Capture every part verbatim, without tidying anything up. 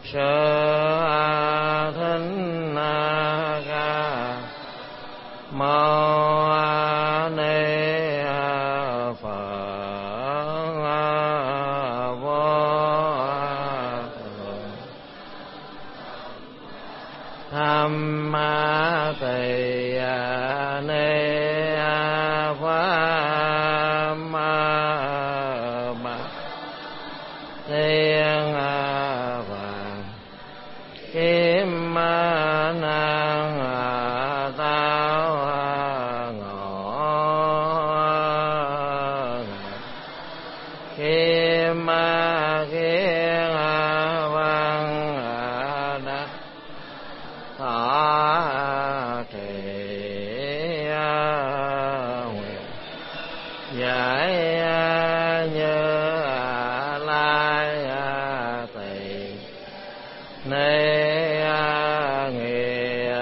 Sơ Thính Ca Mâu Ni Phật Vô Tham Tỳ Ni Pháp Thiên Vàng Kim Năng Tao Ngọ Kim Kiên Văn Đắc Thọ Trì Nguyện Giải Như Lai Tỳ Ni Nghĩa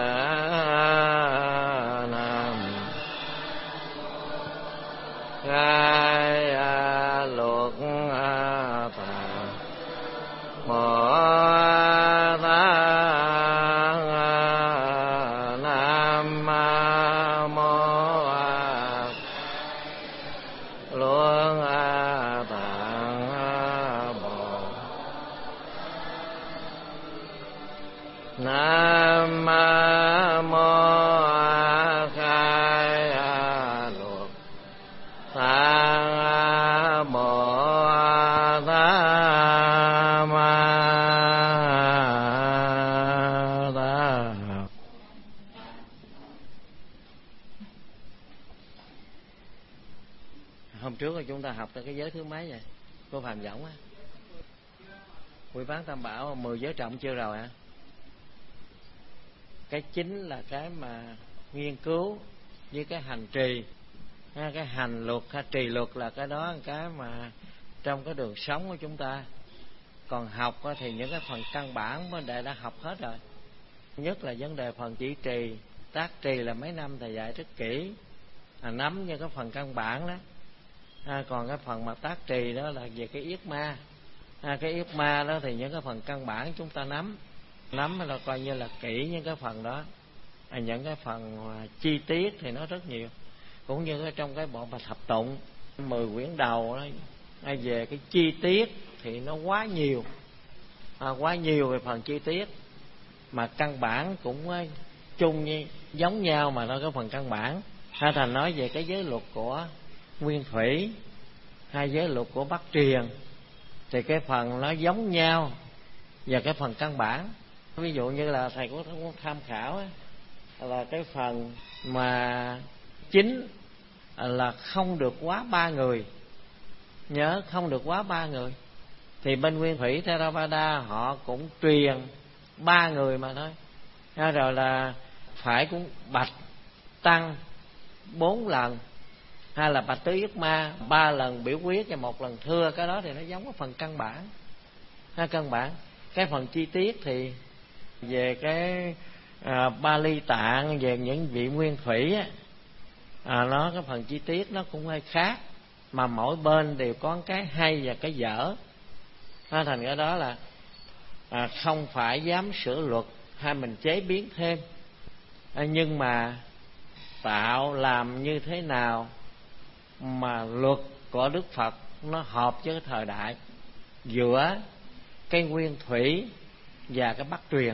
Nam Gai Luật Tạng Bồ Tát Nam Mô Luân Tạng Bồ Nam Mô Khai Luật Tạng Bồ Tát Ma Tát. Hôm trước là chúng ta học tới cái giới thứ mấy vậy? Cô Phạm Võng á. Quy Bán Tam Bảo mười giới trọng chưa rồi hả? Cái chính là cái mà nghiên cứu với cái hành trì. Cái hành luật hay trì luật là cái đó, cái mà trong cái đường sống của chúng ta. Còn học thì những cái phần căn bản vấn đề đã học hết rồi. Nhất là vấn đề phần chỉ trì, tác trì là mấy năm thầy dạy rất kỹ, à, nắm như cái phần căn bản đó. À, còn cái phần mà tác trì đó là về cái yết ma. À, cái yết ma đó thì những cái phần căn bản chúng ta nắm nắm là coi như là kỹ những cái phần đó. À, những cái phần chi tiết thì nó rất nhiều, cũng như trong cái bộ mà thập tụng mười quyển đầu đó, à, về cái chi tiết thì nó quá nhiều, à, quá nhiều về phần chi tiết, mà căn bản cũng chung như giống nhau mà nó có phần căn bản. Ha, thành nói về cái giới luật của Nguyên Thủy, hai giới luật của Bắc Truyền thì cái phần nó giống nhau và cái phần căn bản. Ví dụ như là thầy có tham khảo là cái phần mà chính là không được quá ba người, nhớ không được quá ba người, thì bên Nguyên Thủy Theravada họ cũng truyền ba người mà thôi. Rồi là phải cũng bạch tăng bốn lần, hay là bạch tứ yết ma ba lần biểu quyết và một lần thưa. Cái đó thì nó giống cái phần căn bản, ha, căn bản. Cái phần chi tiết thì về cái à, Bali Tạng, về những vị Nguyên Thủy á, à, nó cái phần chi tiết nó cũng hơi khác, mà mỗi bên đều có cái hay và cái dở. Ha, thành cái đó là à, không phải dám sửa luật hay mình chế biến thêm, à, nhưng mà tạo làm như thế nào mà luật của Đức Phật nó hợp với cái thời đại giữa cái Nguyên Thủy và cái Bắc Truyền.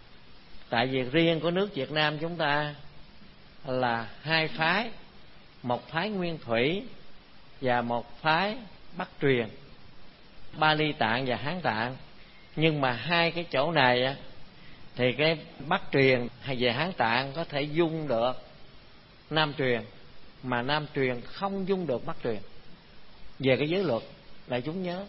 Tại vì riêng của nước Việt Nam chúng ta là hai phái, một phái Nguyên Thủy và một phái Bắc Truyền, Bali Tạng và Hán Tạng. Nhưng mà hai cái chỗ này á, thì cái Bắc Truyền hay về Hán Tạng có thể dung được Nam Truyền, mà Nam Truyền không dung được Bắc Truyền. Về cái giới luật là chúng nhớ,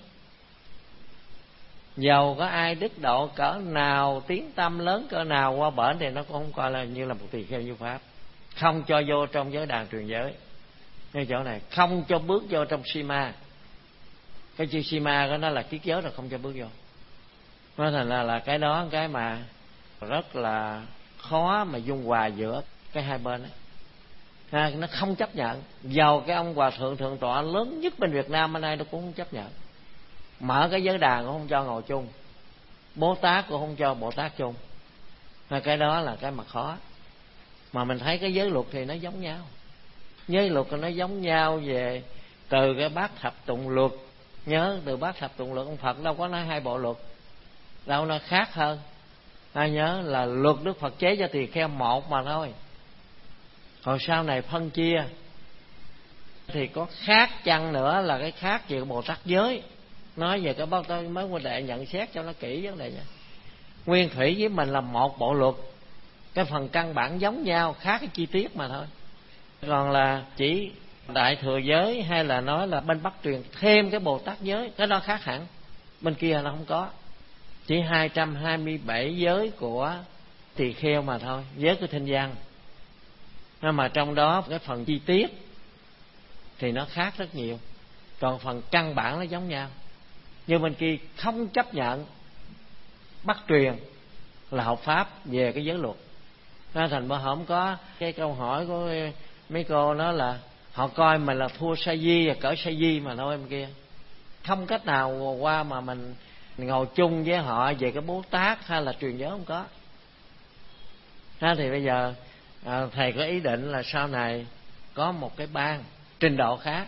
dầu có ai đức độ cỡ nào, tiếng tâm lớn cỡ nào qua bển thì nó cũng không coi là như là một tỳ kheo như pháp. Không cho vô trong giới đàn truyền giới. Ngay chỗ này không cho bước vô trong Sima. Cái chữ Sima của nó là kiết giới, rồi không cho bước vô. Nó thành là, là cái đó cái mà rất là khó mà dung hòa giữa cái hai bên đó. Ha, nó không chấp nhận. Dầu cái ông hòa thượng thượng tọa lớn nhất bên Việt Nam hôm nay nó cũng không chấp nhận. Mở cái giới đàn cũng không cho ngồi chung. Bố Tát cũng không cho Bồ Tát chung. Cái đó là cái mà khó. Mà mình thấy cái giới luật thì nó giống nhau. Giới luật thì nó giống nhau về từ cái bát thập tụng luật. Nhớ từ bát thập tụng luật, ông Phật đâu có nói hai bộ luật, đâu nó khác hơn. Ta nhớ là luật Đức Phật chế cho tỳ kheo một mà thôi. Còn sau này phân chia thì có khác chăng nữa là cái khác về Bồ Tát giới. Nói về cái bao tôi mới huynh đệ nhận xét cho nó kỹ vấn đề này. Nguyên thủy với mình là một bộ luật, cái phần căn bản giống nhau, khác cái chi tiết mà thôi. Còn là chỉ đại thừa giới hay là nói là bên Bắc truyền thêm cái Bồ Tát giới, cái đó khác hẳn. Bên kia nó không có. Chỉ hai trăm hai mươi bảy giới của tỳ kheo mà thôi, giới của thinh văn. Nhưng mà trong đó cái phần chi tiết thì nó khác rất nhiều. Còn phần căn bản nó giống nhau. Nhưng bên kia không chấp nhận Bắc truyền là học pháp về cái giới luật. Nên thành ra không có cái câu hỏi của mấy cô đó là họ coi mình là thua sa di và cỡ sa di mà thôi. Bên kia không cách nào qua mà mình ngồi chung với họ về cái Bố Tát hay là truyền giới, không có. Thế thì bây giờ à, thầy có ý định là sau này có một cái ban trình độ khác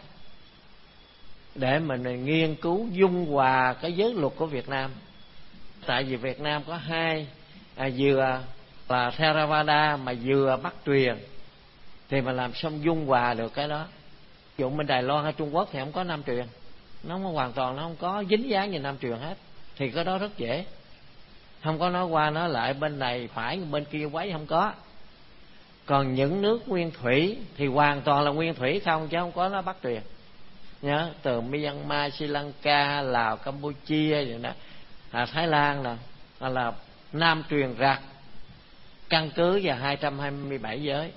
để mình nghiên cứu dung hòa cái giới luật của Việt Nam. Tại vì Việt Nam có hai, à, vừa là Theravada mà vừa Bắc truyền, thì mà làm xong dung hòa được cái đó. Ví dụ bên Đài Loan hay Trung Quốc thì không có Nam truyền, nó không hoàn toàn, nó không có dính dáng như Nam truyền hết, thì cái đó rất dễ. Không có nói qua nói lại bên này phải bên kia quấy, không có. Còn những nước nguyên thủy thì hoàn toàn là nguyên thủy không, chứ không có nó Bắc truyền. Nhớ từ Myanmar, Sri Lanka, Lào, Campuchia vậy đó, à, Thái Lan là, là là Nam truyền rạc, căn cứ vào hai trăm hai mươi bảy giới.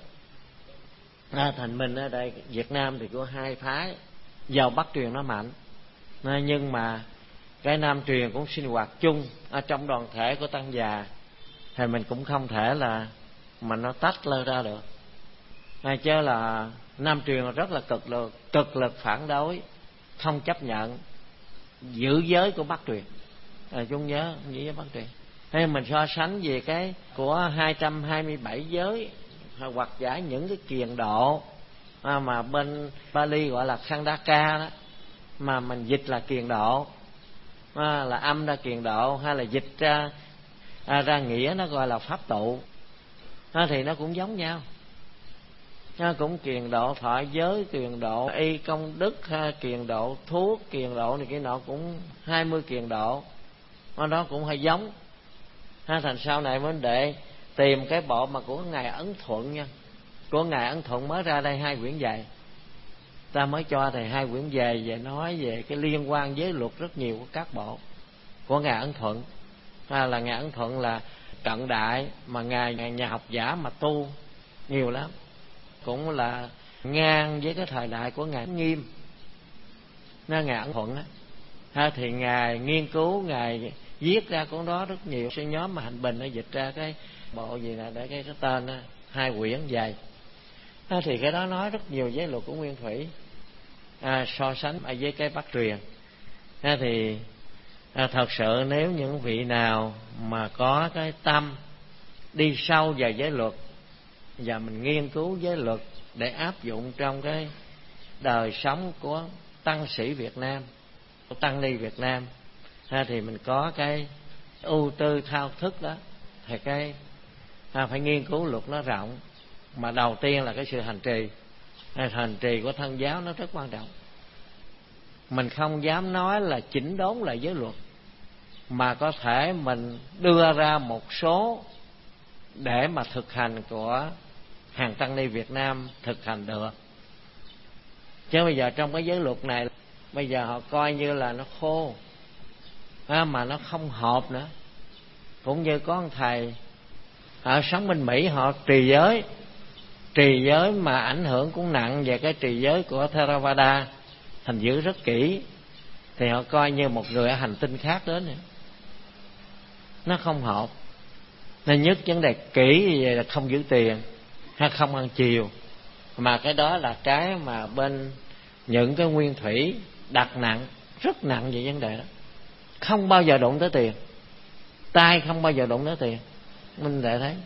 À, thành mình ở đây Việt Nam thì có hai phái, vào Bắc truyền nó mạnh, à, nhưng mà cái Nam truyền cũng sinh hoạt chung ở trong đoàn thể của tăng già, thì mình cũng không thể là mà nó tách lơ ra được. À, chứ là Nam truyền rất là cực lực, cực lực phản đối, không chấp nhận giữ giới của Bắc truyền. À, chúng nhớ giữ giới Bắc truyền. Hay mình so sánh về cái của hai trăm hai mươi bảy giới, hoặc giả những cái kiền độ à, mà bên Bali gọi là Khandaka đó, mà mình dịch là kiền độ, à, là âm ra kiền độ, hay là dịch ra à, ra nghĩa nó gọi là pháp tụ, à, thì nó cũng giống nhau. Nó cũng kiền độ thọ giới, kiền độ y công đức, ha, kiền độ thuốc, kiền độ này kia nọ, cũng hai mươi kiền độ, nó cũng hơi giống. Ha, thành sau này mới để tìm cái bộ mà của ngài Ấn Thuận nha, của ngài Ấn Thuận mới ra đây hai quyển dạy, ta mới cho thầy hai quyển về về nói về cái liên quan với luật rất nhiều của các bộ của ngài Ấn Thuận. Ha, là ngài Ấn Thuận là cận đại mà ngài nhà học giả mà tu nhiều lắm, cũng là ngang với cái thời đại của ngài Nghiêm. Nên ngài Ấn Thuận á, ha, thì ngài nghiên cứu, ngài viết ra cuốn đó rất nhiều. Cái nhóm mà Hạnh Bình nó dịch ra cái bộ gì nè, để cái, cái tên đó, hai quyển dài. Ha, thì cái đó nói rất nhiều giới luật của nguyên thủy, à, so sánh với cái Bắc truyền. Ha, thì à, thật sự nếu những vị nào mà có cái tâm đi sâu vào giới luật và mình nghiên cứu giới luật để áp dụng trong cái đời sống của tăng sĩ Việt Nam, của tăng ni Việt Nam, ha, thì mình có cái ưu tư thao thức đó, thì cái ha, phải nghiên cứu luật nó rộng. Mà đầu tiên là cái sự hành trì, hành trì của thân giáo nó rất quan trọng. Mình không dám nói là chỉnh đốn lại giới luật, mà có thể mình đưa ra một số để mà thực hành của hàng tăng ni Việt Nam thực hành được. Chứ bây giờ trong cái giới luật này, bây giờ họ coi như là nó khô, à, mà nó không hợp nữa. Cũng như có một thầy ở sống bên Mỹ, họ trì giới, trì giới mà ảnh hưởng cũng nặng về cái trì giới của Theravada, thành giữ rất kỹ, thì họ coi như một người ở hành tinh khác đến nữa. Nó không hợp. Nên nhất vấn đề kỹ như vậy là không giữ tiền hay không ăn chiều, mà cái đó là cái mà bên những cái nguyên thủy đặt nặng, rất nặng về vấn đề đó, không bao giờ đụng tới tiền. tay không bao giờ đụng tới tiền. Mình để thấy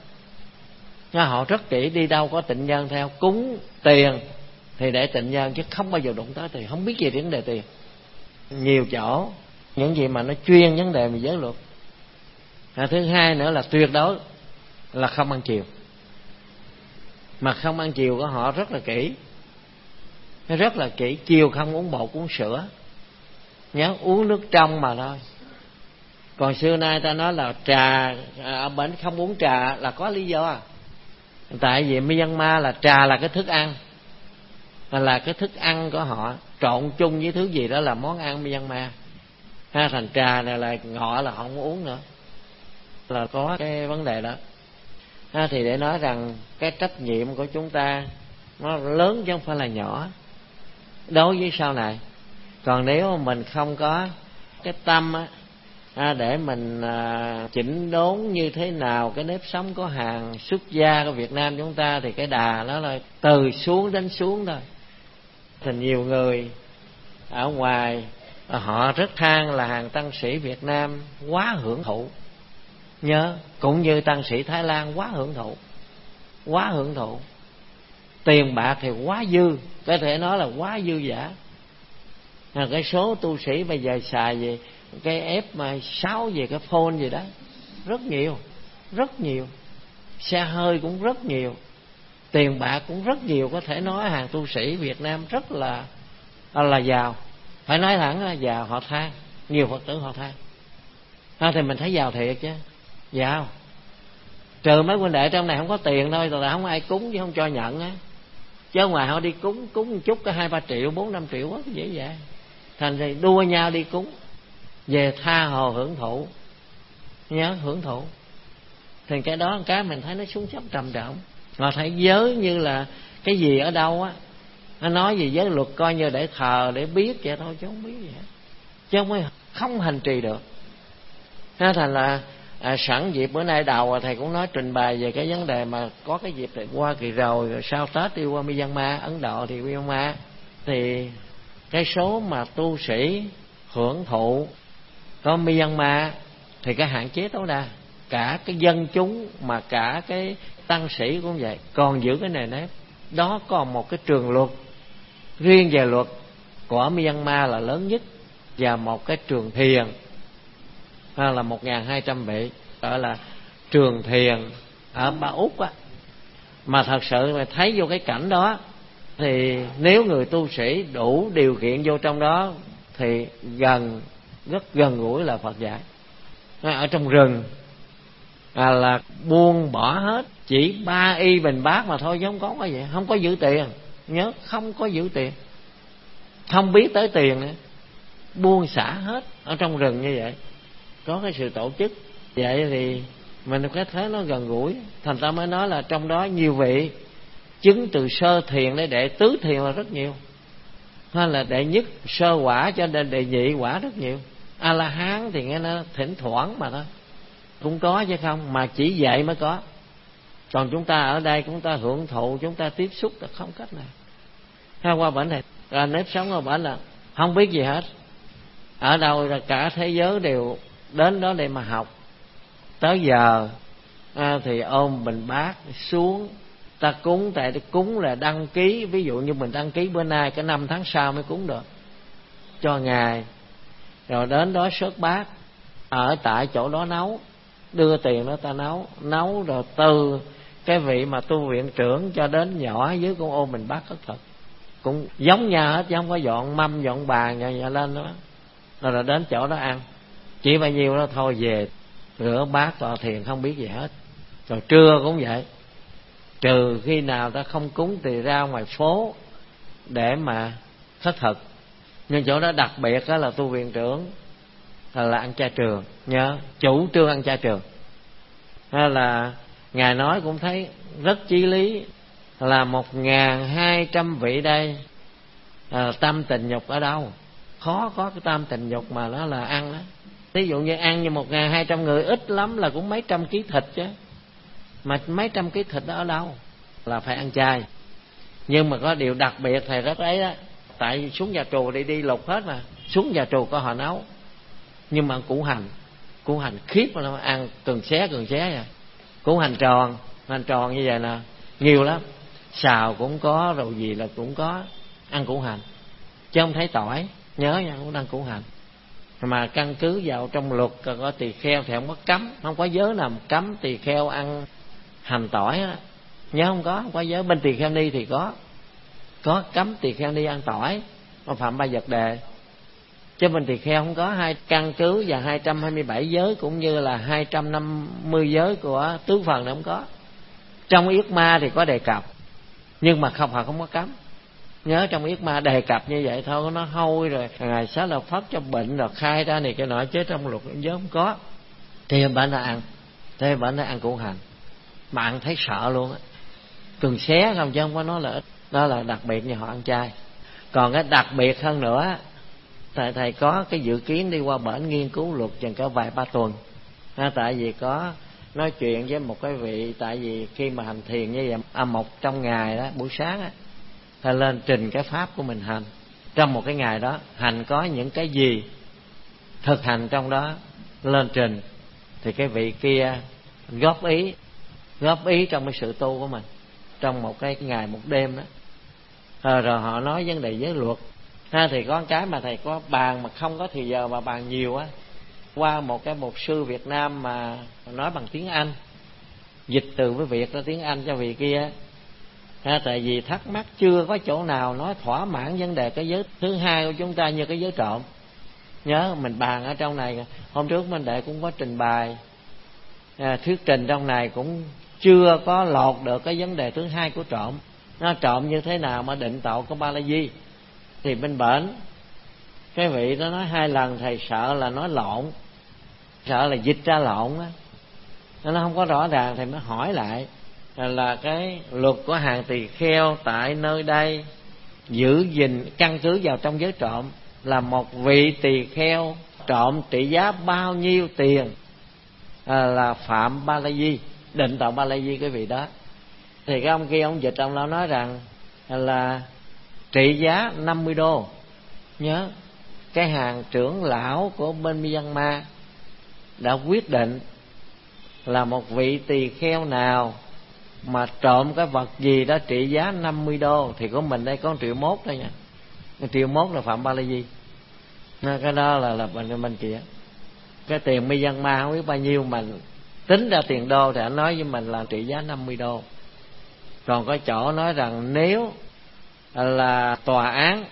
họ rất kỹ, đi đâu có tịnh nhân theo, cúng tiền thì để tịnh nhân, chứ không bao giờ đụng tới tiền, không biết gì vấn đề tiền. Nhiều chỗ những gì mà nó chuyên vấn đề về giới luật. À, thứ hai nữa là tuyệt đối là không ăn chiều. Mà không ăn chiều của họ rất là kỹ, rất là kỹ. Chiều không uống bột uống sữa, nhớ uống nước trong mà thôi. Còn xưa nay ta nói là trà ở bển không uống trà là có lý do. Tại vì Myanmar là trà là cái thức ăn, là cái thức ăn của họ trộn chung với thứ gì đó là món ăn Myanmar. Ha, thành trà này là ngọ là họ không uống nữa, là có cái vấn đề đó. Ha, thì để nói rằng cái trách nhiệm của chúng ta nó lớn chứ không phải là nhỏ đối với sau này. Còn nếu mà mình không có cái tâm á, à, để mình à, chỉnh đốn như thế nào cái nếp sống của hàng xuất gia của Việt Nam chúng ta, thì cái đà nó là từ xuống đến xuống thôi. Thì nhiều người ở ngoài họ rất than là hàng tăng sĩ Việt Nam quá hưởng thụ, nhớ cũng như tăng sĩ Thái Lan quá hưởng thụ, quá hưởng thụ. Tiền bạc thì quá dư, có thể nói là quá dư giả. À, cái số tu sĩ bây giờ xài về cái ép mà sáu về cái phone gì đó rất nhiều, rất nhiều. Xe hơi cũng rất nhiều, tiền bạc cũng rất nhiều. Có thể nói hàng tu sĩ Việt Nam rất là là giàu, phải nói thẳng là giàu. Họ than, nhiều Phật tử họ than. À, thì mình thấy giàu thiệt chứ, giàu. Trừ mấy huynh đệ trong này không có tiền thôi, là không ai cúng chứ không cho nhận á. Chứ ở ngoài họ đi cúng cúng một chút có hai ba triệu, bốn năm triệu quá dễ dàng. Thành thì đua nhau đi cúng, về tha hồ hưởng thụ, nhớ hưởng thụ. Thì cái đó cái mình thấy nó xuống dốc trầm trọng. Họ thấy giới như là cái gì ở đâu á, nó nói gì giới luật coi như để thờ để biết vậy thôi, chứ không biết gì hết, chứ không, không hành trì được. Nó thành là à, sẵn dịp bữa nay đầu thầy cũng nói trình bày về cái vấn đề mà có cái dịp thì qua kỳ rồi, rồi sau Tết đi qua Myanmar, Ấn Độ thì Myanmar, thì cái số mà tu sĩ hưởng thụ có Myanmar thì cái hạn chế tối đa. Cả cái dân chúng mà cả cái tăng sĩ cũng vậy, còn giữ cái nề nếp đó. Còn một cái trường luật riêng về luật của Myanmar là lớn nhất, và một cái trường thiền là một nghìn hai trăm vị, gọi là trường thiền ở Ba Úc á. Mà thật sự mà thấy vô cái cảnh đó thì nếu người tu sĩ đủ điều kiện vô trong đó thì gần, rất gần gũi là Phật dạy. Ở trong rừng à, là buông bỏ hết, chỉ ba y bình bát mà thôi, chứ không có cái gì, không có giữ tiền. Nhớ không có giữ tiền, không biết tới tiền nữa, buông xả hết ở trong rừng như vậy. Có cái sự tổ chức vậy thì mình có thấy nó gần gũi. Thành ta mới nói là trong đó nhiều vị chứng từ sơ thiền để đệ tứ thiền là rất nhiều, hay là đệ nhất sơ quả cho nên đệ nhị quả rất nhiều. A La Hán thì nghe nó thỉnh thoảng mà thôi, cũng có chứ không, mà chỉ vậy mới có. Còn chúng ta ở đây chúng ta hưởng thụ, chúng ta tiếp xúc là không cách nào. Ha, qua bển này à, nếp sống ở bển là không biết gì hết. Ở đâu là cả thế giới đều đến đó để mà học. Tới giờ à, thì ôm bình bát xuống ta cúng. Tại cúng là đăng ký, ví dụ như mình đăng ký bữa nay cái năm tháng sau mới cúng được cho ngài, rồi đến đó sớt bát ở tại chỗ đó nấu, đưa tiền đó ta nấu nấu rồi từ cái vị mà tu viện trưởng cho đến nhỏ dưới con ôm bình bát khất thực cũng giống nhau hết, chứ không có dọn mâm dọn bàn nhà, nhà lên đó. Rồi là đến chỗ đó ăn, chỉ bao nhiêu đó thôi về rửa bát tọa thiền, không biết gì hết. Rồi trưa cũng vậy, trừ khi nào ta không cúng thì ra ngoài phố để mà khất thực. Nhưng chỗ đó đặc biệt đó là tu viện trưởng là, là ăn chay trường, nhớ chủ trương ăn chay trường. Hay là ngài nói cũng thấy rất chí lý, là một ngàn hai trăm vị đây à, tâm tình dục ở đâu? Khó có cái tâm tình dục mà nó là ăn đó. Ví dụ như ăn như một ngàn hai trăm người, ít lắm là cũng mấy trăm ký thịt chứ, mà mấy trăm ký thịt đó ở đâu? Là phải ăn chay. Nhưng mà có điều đặc biệt thầy rất ấy đó, tại xuống nhà trù đi đi lục hết mà, xuống nhà trù có họ nấu, nhưng mà củ hành củ hành khiếp mà nó ăn từng xé từng xé vậy. Củ hành tròn, hành tròn như vậy nè, nhiều lắm, xào cũng có, rồi gì là cũng có, ăn củ hành chứ không thấy tỏi. Nhớ nha, cũng ăn củ hành. Mà căn cứ vào trong luật có tỳ kheo thì không có cấm, không có giới nào cấm tỳ kheo ăn hành tỏi á. Nhớ không có, không có giới. Bên tỳ kheo ni thì có có cấm tỳ kheo ni ăn tỏi, nó phạm ba vật đề. Chứ bên tỳ kheo không có. Hai căn cứ và hai trăm hai mươi bảy giới cũng như là hai trăm năm mươi giới của tứ phần này không có. Trong yết ma thì có đề cập, nhưng mà không, Phật không có cấm. Nhớ trong yết ma đề cập như vậy thôi, nó hôi rồi ngày Xá Lợi Phất cho bệnh rồi khai ra này cái nọ, chứ trong luật giới không có. Thì bệnh là ăn, thì bệnh là ăn củ hành, mà ăn thấy sợ luôn á, từng xé không, chứ không có nói là ít. Đó là đặc biệt như họ ăn chay. Còn cái đặc biệt hơn nữa, thầy thầy có cái dự kiến đi qua bển nghiên cứu luật chừng có vài ba tuần. À, tại vì có nói chuyện với một cái vị, tại vì khi mà hành thiền như vậy, à, một trong ngày đó buổi sáng á, thầy lên trình cái pháp của mình hành trong một cái ngày đó, hành có những cái gì thực hành trong đó lên trình, thì cái vị kia góp ý góp ý trong cái sự tu của mình trong một cái ngày một đêm đó. À, rồi họ nói vấn đề giới luật. Ha, thì có cái mà thầy có bàn mà không có thì giờ mà bàn nhiều á, qua một cái mục sư Việt Nam mà nói bằng tiếng Anh, dịch từ với Việt ra tiếng Anh cho vị kia. Ha, tại vì thắc mắc chưa có chỗ nào nói thỏa mãn vấn đề cái giới thứ hai của chúng ta như cái giới trộm. Nhớ mình bàn ở trong này, hôm trước Minh Đệ cũng có trình bày, à, thuyết trình trong này cũng chưa có lọt được cái vấn đề thứ hai của trộm. Nó trộm như thế nào mà định tội của Ba La Di. Thì bên bển cái vị đó nói hai lần, thầy sợ là nói lộn, sợ là dịch ra lộn á, nó không có rõ ràng. Thầy mới hỏi lại là cái luật của hàng tỳ kheo tại nơi đây giữ gìn căn cứ vào trong giới trộm là một vị tỳ kheo trộm trị giá bao nhiêu tiền à, là phạm Ba La Di, định tội Ba La Di cái vị đó. Thì cái ông kia ông dịch, ông nó nói rằng là trị giá năm mươi đô. Nhớ cái hàng trưởng lão của bên Myanmar đã quyết định là một vị tỳ kheo nào mà trộm cái vật gì đó trị giá năm mươi đô, thì của mình đây có một triệu mốt thôi nha. Một triệu mốt là phạm Ba La Di. Cái đó là là bên bên kia. Cái tiền Myanmar không biết bao nhiêu, mà tính ra tiền đô thì anh nói với mình là trị giá năm mươi đô. Còn có chỗ nói rằng nếu là tòa án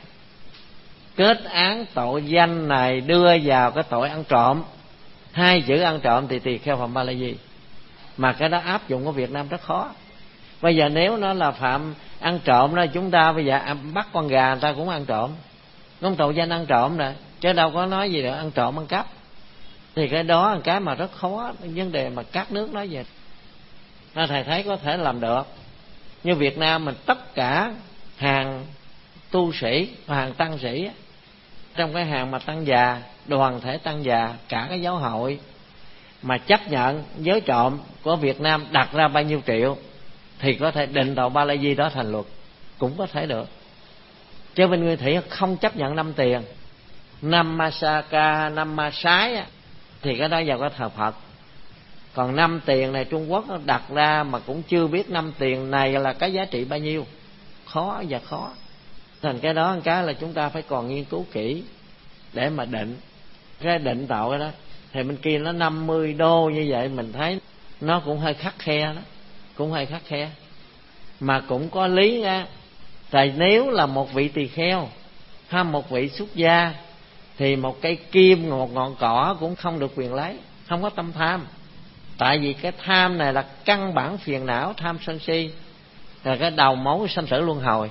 kết án tội danh này đưa vào cái tội ăn trộm, hai chữ ăn trộm thì tỳ kheo phạm Ba La Di. Mà cái đó áp dụng ở Việt Nam rất khó. Bây giờ nếu nó là phạm ăn trộm đó, chúng ta bây giờ bắt con gà người ta cũng ăn trộm, không tội danh ăn trộm rồi, chứ đâu có nói gì nữa ăn trộm ăn cắp. Thì cái đó là cái mà rất khó, vấn đề mà các nước nói về. Nên thầy thấy có thể làm được. Như Việt Nam mình tất cả hàng tu sĩ và hàng tăng sĩ, trong cái hàng mà tăng già, đoàn thể tăng già, cả cái giáo hội mà chấp nhận giới trộm của Việt Nam đặt ra bao nhiêu triệu thì có thể định tội Ba La Di đó thành luật, cũng có thể được. Chứ bên Nguyên Thủy không chấp nhận năm tiền, năm ma sa ca, năm ma sái thì cái đó vào cái thờ Phật. Còn năm tiền này Trung Quốc nó đặt ra mà cũng chưa biết năm tiền này là cái giá trị bao nhiêu, khó và khó. Thành cái đó một cái là chúng ta phải còn nghiên cứu kỹ để mà định. Cái định tội đó thì bên kia nó năm mươi đô như vậy, mình thấy nó cũng hơi khắt khe đó, cũng hơi khắt khe. Mà cũng có lý nha. Tại nếu là một vị tỳ kheo hay một vị xuất gia thì một cây kim, một ngọn cỏ cũng không được quyền lấy, không có tâm tham. Tại vì cái tham này là căn bản phiền não, tham sân si, là cái đầu mối sanh tử luân hồi.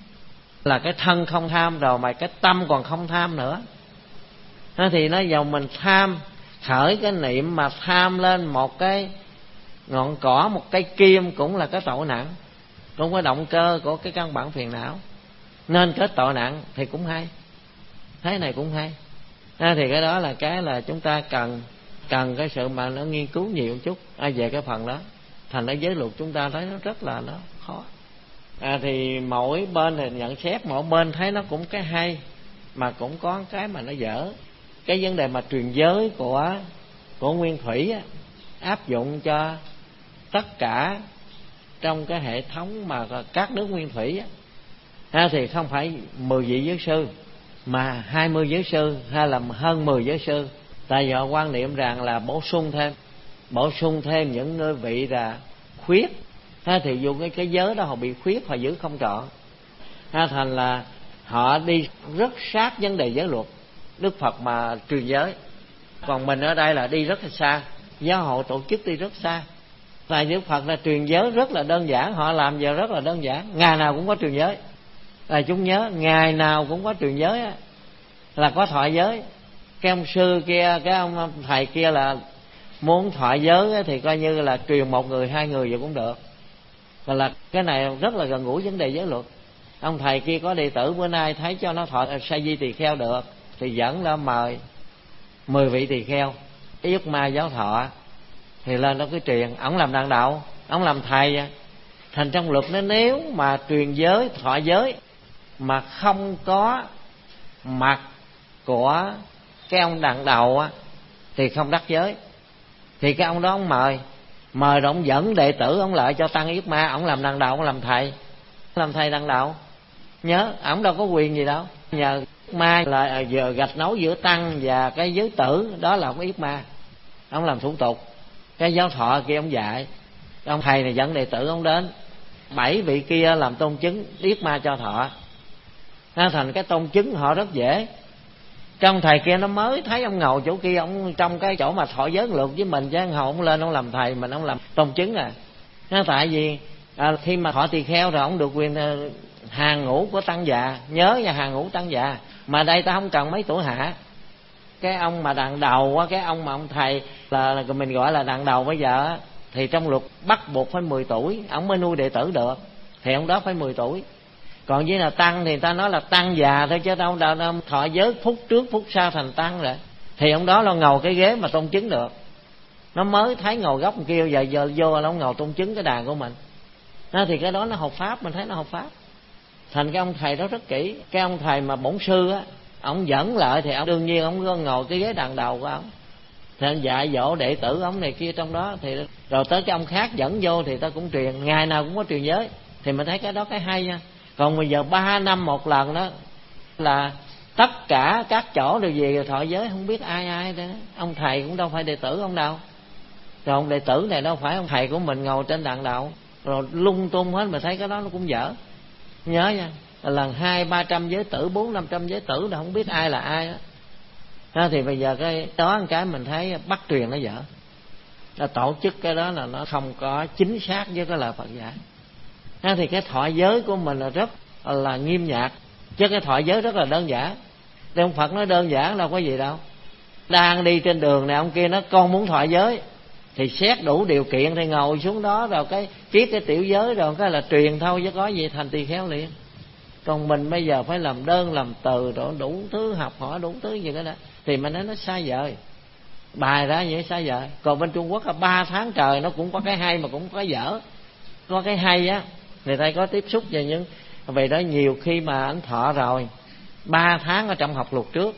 Là cái thân không tham rồi mà cái tâm còn không tham nữa. Thế thì nó dầu mình tham, khởi cái niệm mà tham lên một cái ngọn cỏ, một cây kim cũng là cái tội nặng, cũng có động cơ của cái căn bản phiền não, nên cái tội nặng thì cũng hay. Thế này cũng hay. Thế thì cái đó là cái là chúng ta cần cần cái sự mà nó nghiên cứu nhiều chút à, về cái phần đó. Thành ra giới luật chúng ta thấy nó rất là nó khó. À, thì mỗi bên thì nhận xét, mỗi bên thấy nó cũng cái hay mà cũng có cái mà nó dở. Cái vấn đề mà truyền giới của của nguyên thủy á, áp dụng cho tất cả trong cái hệ thống mà các nước nguyên thủy á, ha, thì không phải mười vị giới sư mà hai mươi giới sư hay là hơn mười giới sư. Tại vì họ quan niệm rằng là bổ sung thêm bổ sung thêm những nơi vị là khuyết, ha, thì dùng cái cái giới đó họ bị khuyết, họ giữ không trọn, ha, thành là họ đi rất sát vấn đề giới luật Đức Phật mà truyền giới. Còn mình ở đây là đi rất là xa, giáo hội tổ chức đi rất xa. Tại Đức Phật là truyền giới rất là đơn giản, họ làm giờ rất là đơn giản, ngày nào cũng có truyền giới. Là chúng nhớ ngày nào cũng có truyền giới á, là có thọ giới. Cái ông sư kia, cái ông thầy kia là muốn thọ giới á, thì coi như là truyền một người hai người vậy cũng được. Và là cái này rất là gần gũi vấn đề giới luật. Ông thầy kia có đệ tử bữa nay thấy cho nó thọ sa di tỳ kheo được thì dẫn lên mời mười vị tỳ kheo Yết Ma giáo thọ, thì lên đó cái truyền. Ổng làm đàn đạo, ổng làm thầy. Thành trong luật nó nếu mà truyền giới thọ giới mà không có mặt của cái ông đàn đầu á thì không đắc giới. Thì cái ông đó ông mời mời rồi ông dẫn đệ tử ông lại cho tăng Yết Ma. Ông làm đàn đạo, ông làm thầy, làm thầy đàn đạo. Nhớ ổng đâu có quyền gì đâu, nhờ Ma là giờ gạch nối giữa tăng và cái giới tử, đó là ông Yết Ma. Ông làm thủ tục, cái giáo thọ kia ông dạy. Ông thầy này dẫn đệ tử ông đến, bảy vị kia làm tôn chứng Yết Ma cho thọ. Nó thành cái tôn chứng họ rất dễ. Trong thầy kia nó mới thấy ông ngồi chỗ kia, ông trong cái chỗ mà thọ giới luật với mình, chứ hầu ông lên ông làm thầy, mình ông làm tôn chứng à. Nó tại vì à, khi mà thọ tỳ kheo rồi ông được quyền hàng ngũ của tăng già. Nhớ nha, hàng ngũ tăng già. Mà đây ta không cần mấy tuổi hạ. Cái ông mà đàn đầu á, cái ông mà ông thầy là, là mình gọi là đàn đầu bây giờ á, thì trong luật bắt buộc phải mười tuổi ông mới nuôi đệ tử được, thì ông đó phải mười tuổi. Còn với là tăng thì người ta nói là tăng già thôi, chứ đâu đâu, đâu thọ giới phút trước phút sau thành tăng rồi, thì ông đó là ngồi cái ghế mà tôn chứng được. Nó mới thấy ngồi góc kia, giờ giờ vô là ông ngồi tôn chứng cái đàn của mình. Nó thì cái đó nó hợp pháp, mình thấy nó hợp pháp. Thành cái ông thầy đó rất kỹ. Cái ông thầy mà bổn sư á, ông dẫn lại thì ông đương nhiên ông có ngồi cái ghế đàn đầu của ông, thì ông dạy dỗ đệ tử ông này kia trong đó. Thì rồi tới cái ông khác dẫn vô thì ta cũng truyền, ngày nào cũng có truyền giới. Thì mình thấy cái đó cái hay nha. Còn bây giờ ba năm một lần đó là tất cả các chỗ đều về thọ giới, không biết ai ai đó. Ông thầy cũng đâu phải đệ tử ông đâu. Rồi ông đệ tử này đâu phải ông thầy của mình ngồi trên đàn đạo rồi lung tung hết. Mình thấy cái đó nó cũng dở. Nhớ nha, lần hai ba trăm giới tử, bốn năm trăm giới tử là không biết ai là ai đó. Đó thì bây giờ cái đó một cái mình thấy bắt truyền nó dở. Là tổ chức cái đó là nó không có chính xác với cái lời Phật dạy. Đó thì cái thọ giới của mình là rất là nghiêm nhạc, chứ cái thọ giới rất là đơn giản. Thì ông Phật nói đơn giản đâu có gì đâu. Đang đi trên đường này, ông kia nói con muốn thọ giới, thì xét đủ điều kiện thì ngồi xuống đó rồi cái viết cái tiểu giới rồi cái là truyền thôi, chứ có gì thành tỳ kheo liền. Còn mình bây giờ phải làm đơn làm từ rồi đủ thứ, học hỏi đủ thứ gì cái đó, thì mình nói nó sai vời, bài ra vậy sai vời. Còn bên Trung Quốc là ba tháng trời nó cũng có cái hay mà cũng có cái dở. Có cái hay á, người ta có tiếp xúc về những về đó. Nhiều khi mà anh thọ rồi ba tháng ở trong học luật trước,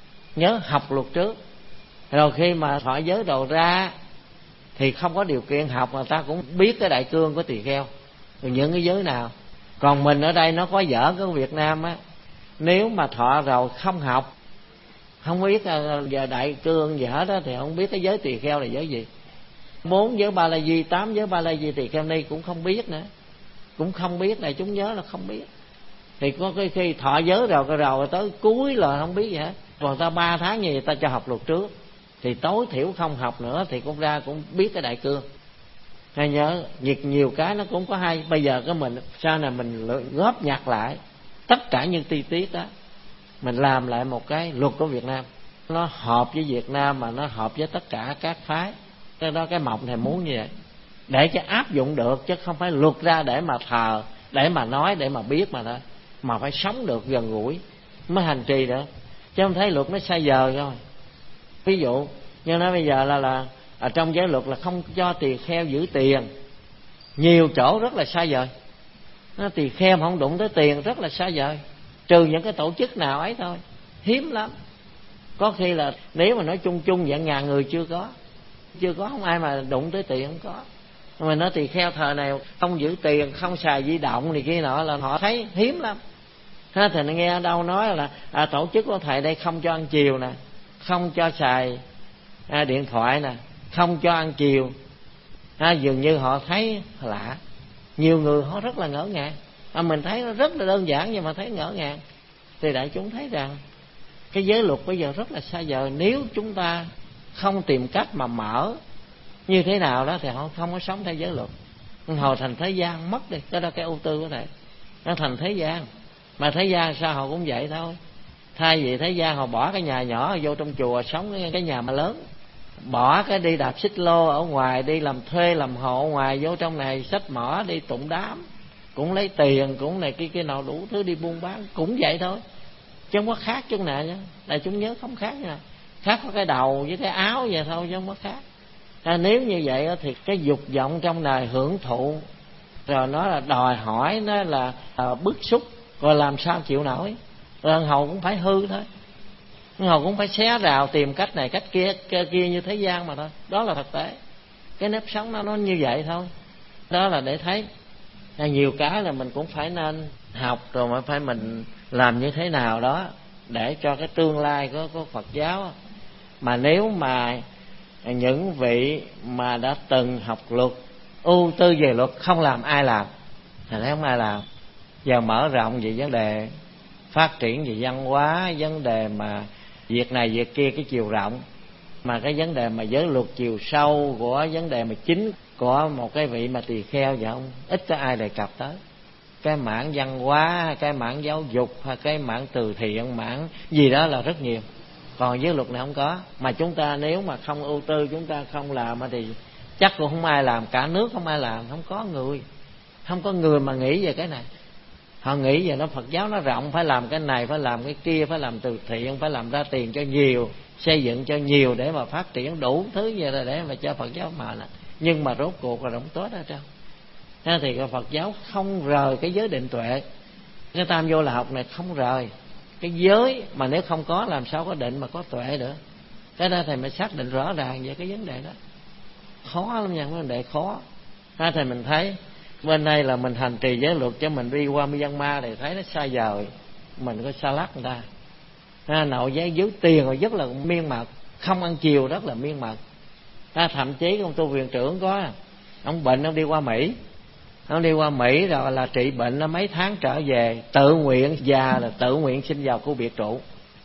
nhớ học luật trước, rồi khi mà thọ giới đầu ra thì không có điều kiện học, mà ta cũng biết cái đại cương của tỳ kheo rồi những cái giới nào. Còn mình ở đây nó có dở cái Việt Nam á, nếu mà thọ rồi không học, không biết giờ đại cương gì hết đó, thì không biết cái giới tỳ kheo là giới gì. Bốn giới Ba La Di, tám giới Ba La Di tỳ kheo ni cũng không biết nữa, cũng không biết. Này chúng nhớ là không biết. Thì có cái khi thọ giới rồi cái rồi tới cuối là không biết gì hết. Còn ta ba tháng như vậy ta cho học luật trước, thì tối thiểu không học nữa thì cũng ra cũng biết cái đại cương. Hay nhớ việc nhiều cái nó cũng có hay. Bây giờ cái mình sau này mình góp nhặt lại tất cả những chi tiết đó, mình làm lại một cái luật của Việt Nam, nó hợp với Việt Nam mà nó hợp với tất cả các phái. Cái đó cái mộng thầy muốn như vậy, để cho áp dụng được, chứ không phải luật ra để mà thờ, để mà nói, để mà biết mà thôi, mà phải sống được gần gũi mới hành trì nữa. Chứ không thấy luật nó sai giờ rồi. Ví dụ như nói bây giờ là là ở trong giới luật là không cho tỳ kheo giữ tiền, nhiều chỗ rất là sai vời. Nó tỳ kheo mà không đụng tới tiền rất là sai vời, trừ những cái tổ chức nào ấy thôi, hiếm lắm. Có khi là nếu mà nói chung chung dạng ngàn người chưa có, chưa có, không ai mà đụng tới tiền, không có. Mà nói tỳ kheo thời này không giữ tiền, không xài di động này kia nọ là họ thấy hiếm lắm. Thế thì nghe ở đâu nói là à, tổ chức của thầy đây không cho ăn chiều nè, không cho xài à, điện thoại nè, không cho ăn chiều. À, dường như họ thấy lạ. Nhiều người họ rất là ngỡ ngàng. À, mình thấy nó rất là đơn giản nhưng mà thấy ngỡ ngàng. Thì đại chúng thấy rằng cái giới luật bây giờ rất là xa vời. Nếu chúng ta không tìm cách mà mở như thế nào đó thì họ không có sống theo giới luật. Hồi thành thế gian mất đi, đó là cái ưu tư của thầy. Nó thành thế gian. Mà thế gian sao họ cũng vậy thôi. Thay vì thế gian họ bỏ cái nhà nhỏ vô trong chùa sống cái nhà mà lớn, bỏ cái đi đạp xích lô ở ngoài, đi làm thuê làm hộ ngoài, vô trong này xách mỏ đi tụng đám, cũng lấy tiền, cũng này kia kia nào đủ thứ đi buôn bán, cũng vậy thôi, chứ không có khác chút nào nhá. Đại chúng nhớ không khác nha, khác có cái đầu với cái áo vậy thôi chứ không có khác. À, nếu như vậy thì cái dục vọng trong đời hưởng thụ rồi nó là đòi hỏi, nó là à, bức xúc, rồi làm sao chịu nổi. Rồi hầu cũng phải hư thôi, hầu cũng phải xé rào tìm cách này cách kia kia, kia như thế gian mà thôi. Đó là thực tế, cái nếp sống nó nó như vậy thôi. Đó là để thấy à, nhiều cái là mình cũng phải nên học, rồi mà phải mình làm như thế nào đó để cho cái tương lai của, của Phật giáo. Mà nếu mà những vị mà đã từng học luật, ưu tư về luật, không làm ai làm, thì thấy không ai làm. Giờ mở rộng về vấn đề phát triển về văn hóa, vấn đề mà việc này việc kia cái chiều rộng, mà cái vấn đề mà giới luật chiều sâu của vấn đề mà chính của một cái vị mà tỳ kheo vậy không ít có ai đề cập tới. Cái mảng văn hóa, cái mảng giáo dục, hay cái mảng từ thiện, mảng gì đó là rất nhiều. Còn giới luật này không có. Mà chúng ta nếu mà không ưu tư, chúng ta không làm thì chắc cũng không ai làm, cả nước không ai làm, không có người, không có người mà nghĩ về cái này. Họ nghĩ về nó Phật giáo nó rộng, phải làm cái này, phải làm cái kia, phải làm từ thiện, phải làm ra tiền cho nhiều, xây dựng cho nhiều để mà phát triển đủ thứ vậy là để mà cho Phật giáo mà là. Nhưng mà rốt cuộc là rộng tốt ở trong. Thế thì cái Phật giáo không rời cái giới định tuệ. Cái tam vô là học này không rời cái giới, mà nếu không có làm sao có định mà có tuệ nữa. Cái đó thầy mới xác định rõ ràng về cái vấn đề đó. Khó lắm nha, vấn đề khó. Thế thì mình thấy bên đây là mình hành trì giới luật, cho mình đi qua Myanmar thì thấy nó xa vời, mình có xa lắc người ta. À, nội giới dưới tiền rồi rất là miên mật, không ăn chiều rất là miên mật. À, thậm chí ông tu viện trưởng có ông bệnh, ông đi qua Mỹ, ông đi qua Mỹ rồi là trị bệnh, nó mấy tháng trở về tự nguyện, già là tự nguyện xin vào khu biệt trụ.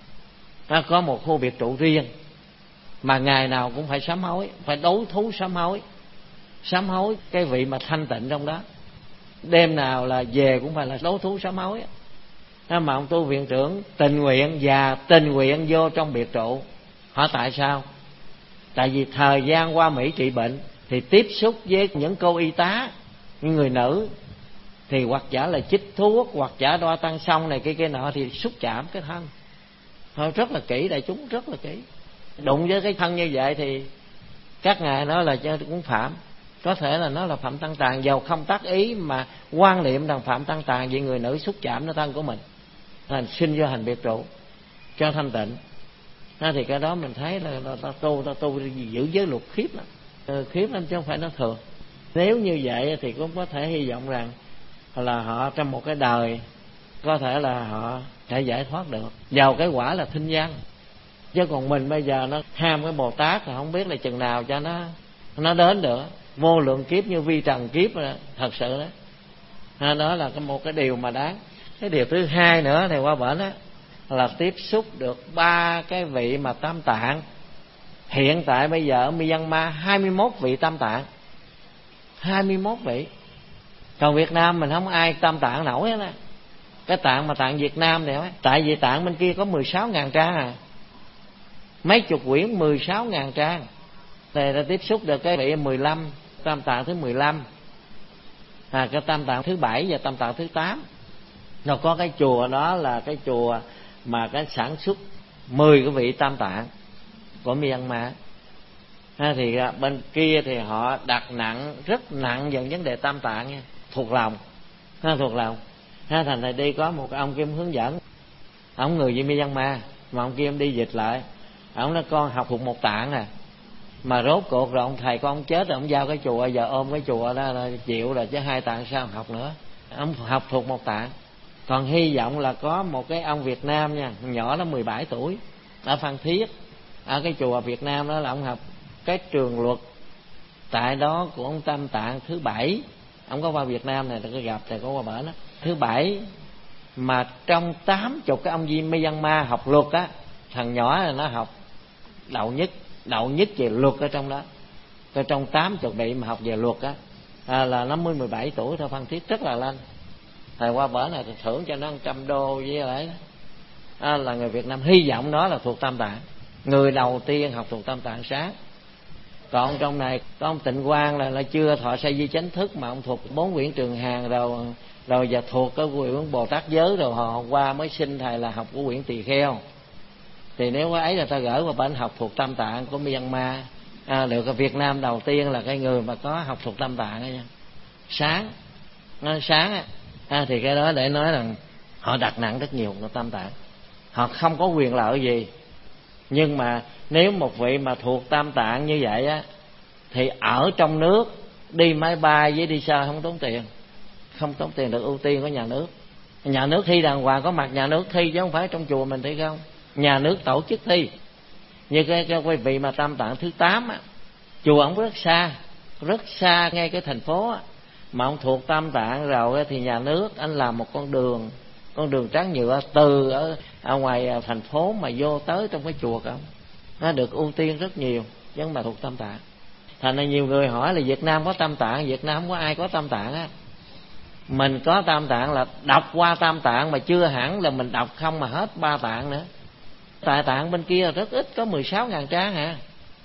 À, có một khu biệt trụ riêng mà ngày nào cũng phải sám hối, phải đấu thú sám hối, sám hối cái vị mà thanh tịnh trong đó. Đêm nào là về cũng phải là đấu thú sám hối. À, mà ông tu viện trưởng tình nguyện và tình nguyện vô trong biệt trụ. Hỏi tại sao? Tại vì thời gian qua Mỹ trị bệnh thì tiếp xúc với những cô y tá, những người nữ, thì hoặc giả là chích thuốc, hoặc giả đo tăng xong này kia kia nọ, thì xúc chạm cái thân. Thôi rất là kỹ, đại chúng rất là kỹ. Đụng với cái thân như vậy thì các ngài nói là cũng phạm. Có thể là nó là phạm tăng tàn, dầu không tác ý mà quan niệm rằng phạm tăng tàn vì người nữ xúc chạm nó thân của mình, thành xin vô hành biệt trụ cho thanh tịnh. À, thì cái đó mình thấy là, là ta tu ta tu giữ giới luật khiếp lắm, ừ, khiếp lắm chứ không phải nó thường. Nếu như vậy thì cũng có thể hy vọng rằng là họ trong một cái đời có thể là họ sẽ giải thoát được, dầu cái quả là thinh văn. Chứ còn mình bây giờ nó ham cái Bồ Tát thì không biết là chừng nào cho nó nó đến được. Vô lượng kiếp như vi trần kiếp rồi đó, thật sự đó. À, đó là một cái điều mà đáng. Cái điều thứ hai nữa thì qua bển đó là tiếp xúc được ba cái vị mà tam tạng. Hiện tại bây giờ ở Myanmar hai mươi mốt vị tam tạng, hai mươi mốt vị. Còn Việt Nam mình không ai tam tạng nổi hết á. Cái tạng mà tạng Việt Nam này, tại vì tạng bên kia có mười sáu ngàn trang à, mấy chục quyển mười sáu ngàn trang. Thì ta tiếp xúc được cái vị mười lăm, tam tạng thứ mười lăm, à, cái tam tạng thứ bảy và tam tạng thứ tám. Nó có cái chùa đó là cái chùa mà cái sản xuất mười cái vị tam tạng của Myanmar. À, thì bên kia thì họ đặt nặng, rất nặng về vấn đề tam tạng nha, thuộc lòng, à, thuộc lòng. À, thành này đi có một ông kia hướng dẫn, ông người với Myanmar mà ông kia ông đi dịch lại, ông nói con học thuộc một tạng à, Mà rốt cuộc rồi ông thầy con ông chết rồi, ông giao cái chùa, giờ ôm cái chùa đó là chịu rồi, chứ hai tạng sao học nữa. Ông học thuộc một tạng. Còn hy vọng là có một cái ông Việt Nam nha, nhỏ đó mười bảy tuổi, ở Phan Thiết, ở cái chùa Việt Nam đó, là ông học cái trường luật tại đó của ông Tam Tạng thứ bảy. Ông có qua Việt Nam này, tôi có gặp thầy, có qua bển đó. Thứ bảy mà trong tám chục cái ông Myanmar học luật á, thằng nhỏ là nó học đậu nhất, đậu nhất về luật ở trong đó. Cái trong tám chục vị mà học về luật á, à, là nó mới mười bảy tuổi thôi. Phan Thiết rất là lên. Thầy qua bển này thì thưởng cho nó một trăm đô với lại đó. À, là người Việt Nam, hy vọng đó là thuộc Tam Tạng, người đầu tiên học thuộc Tam Tạng sáng. Còn trong này có ông Tịnh Quang là, là chưa thọ sa di chánh thức, mà ông thuộc bốn quyển Trường Hàn rồi, rồi giờ thuộc cái quyển Bồ Tát Giới, rồi họ qua mới xin thầy là học của quyển Tỳ Kheo. Thì nếu có ấy là ta gửi qua bên học thuộc Tam Tạng của Myanmar. À, được cái Việt Nam đầu tiên là cái người mà có học thuộc Tam Tạng đó nha. Sáng, nó sáng á. À, thì cái đó để nói rằng họ đặt nặng rất nhiều của Tam Tạng. Họ không có quyền lợi gì, nhưng mà nếu một vị mà thuộc Tam Tạng như vậy á, thì ở trong nước đi máy bay với đi xa không tốn tiền, không tốn tiền, được ưu tiên của nhà nước. Nhà nước thi đàng hoàng, có mặt nhà nước thi, chứ không phải trong chùa mình thi không. Nhà nước tổ chức thi. Như cái, cái quý vị mà Tam Tạng thứ tám á, chùa ông rất xa, rất xa ngay cái thành phố á, mà ông thuộc Tam Tạng rồi thì nhà nước anh làm một con đường, con đường tráng nhựa từ ở, ở ngoài thành phố mà vô tới trong cái chùa không, nó được ưu tiên rất nhiều, chứ không mà thuộc Tam Tạng. Thành ra nhiều người hỏi là Việt Nam có Tam Tạng, Việt Nam không có ai có Tam Tạng á. Mình có Tam Tạng là đọc qua Tam Tạng, mà chưa hẳn là mình đọc không mà hết ba tạng nữa. Tại tạng bên kia rất ít, có mười sáu ngàn trang hả,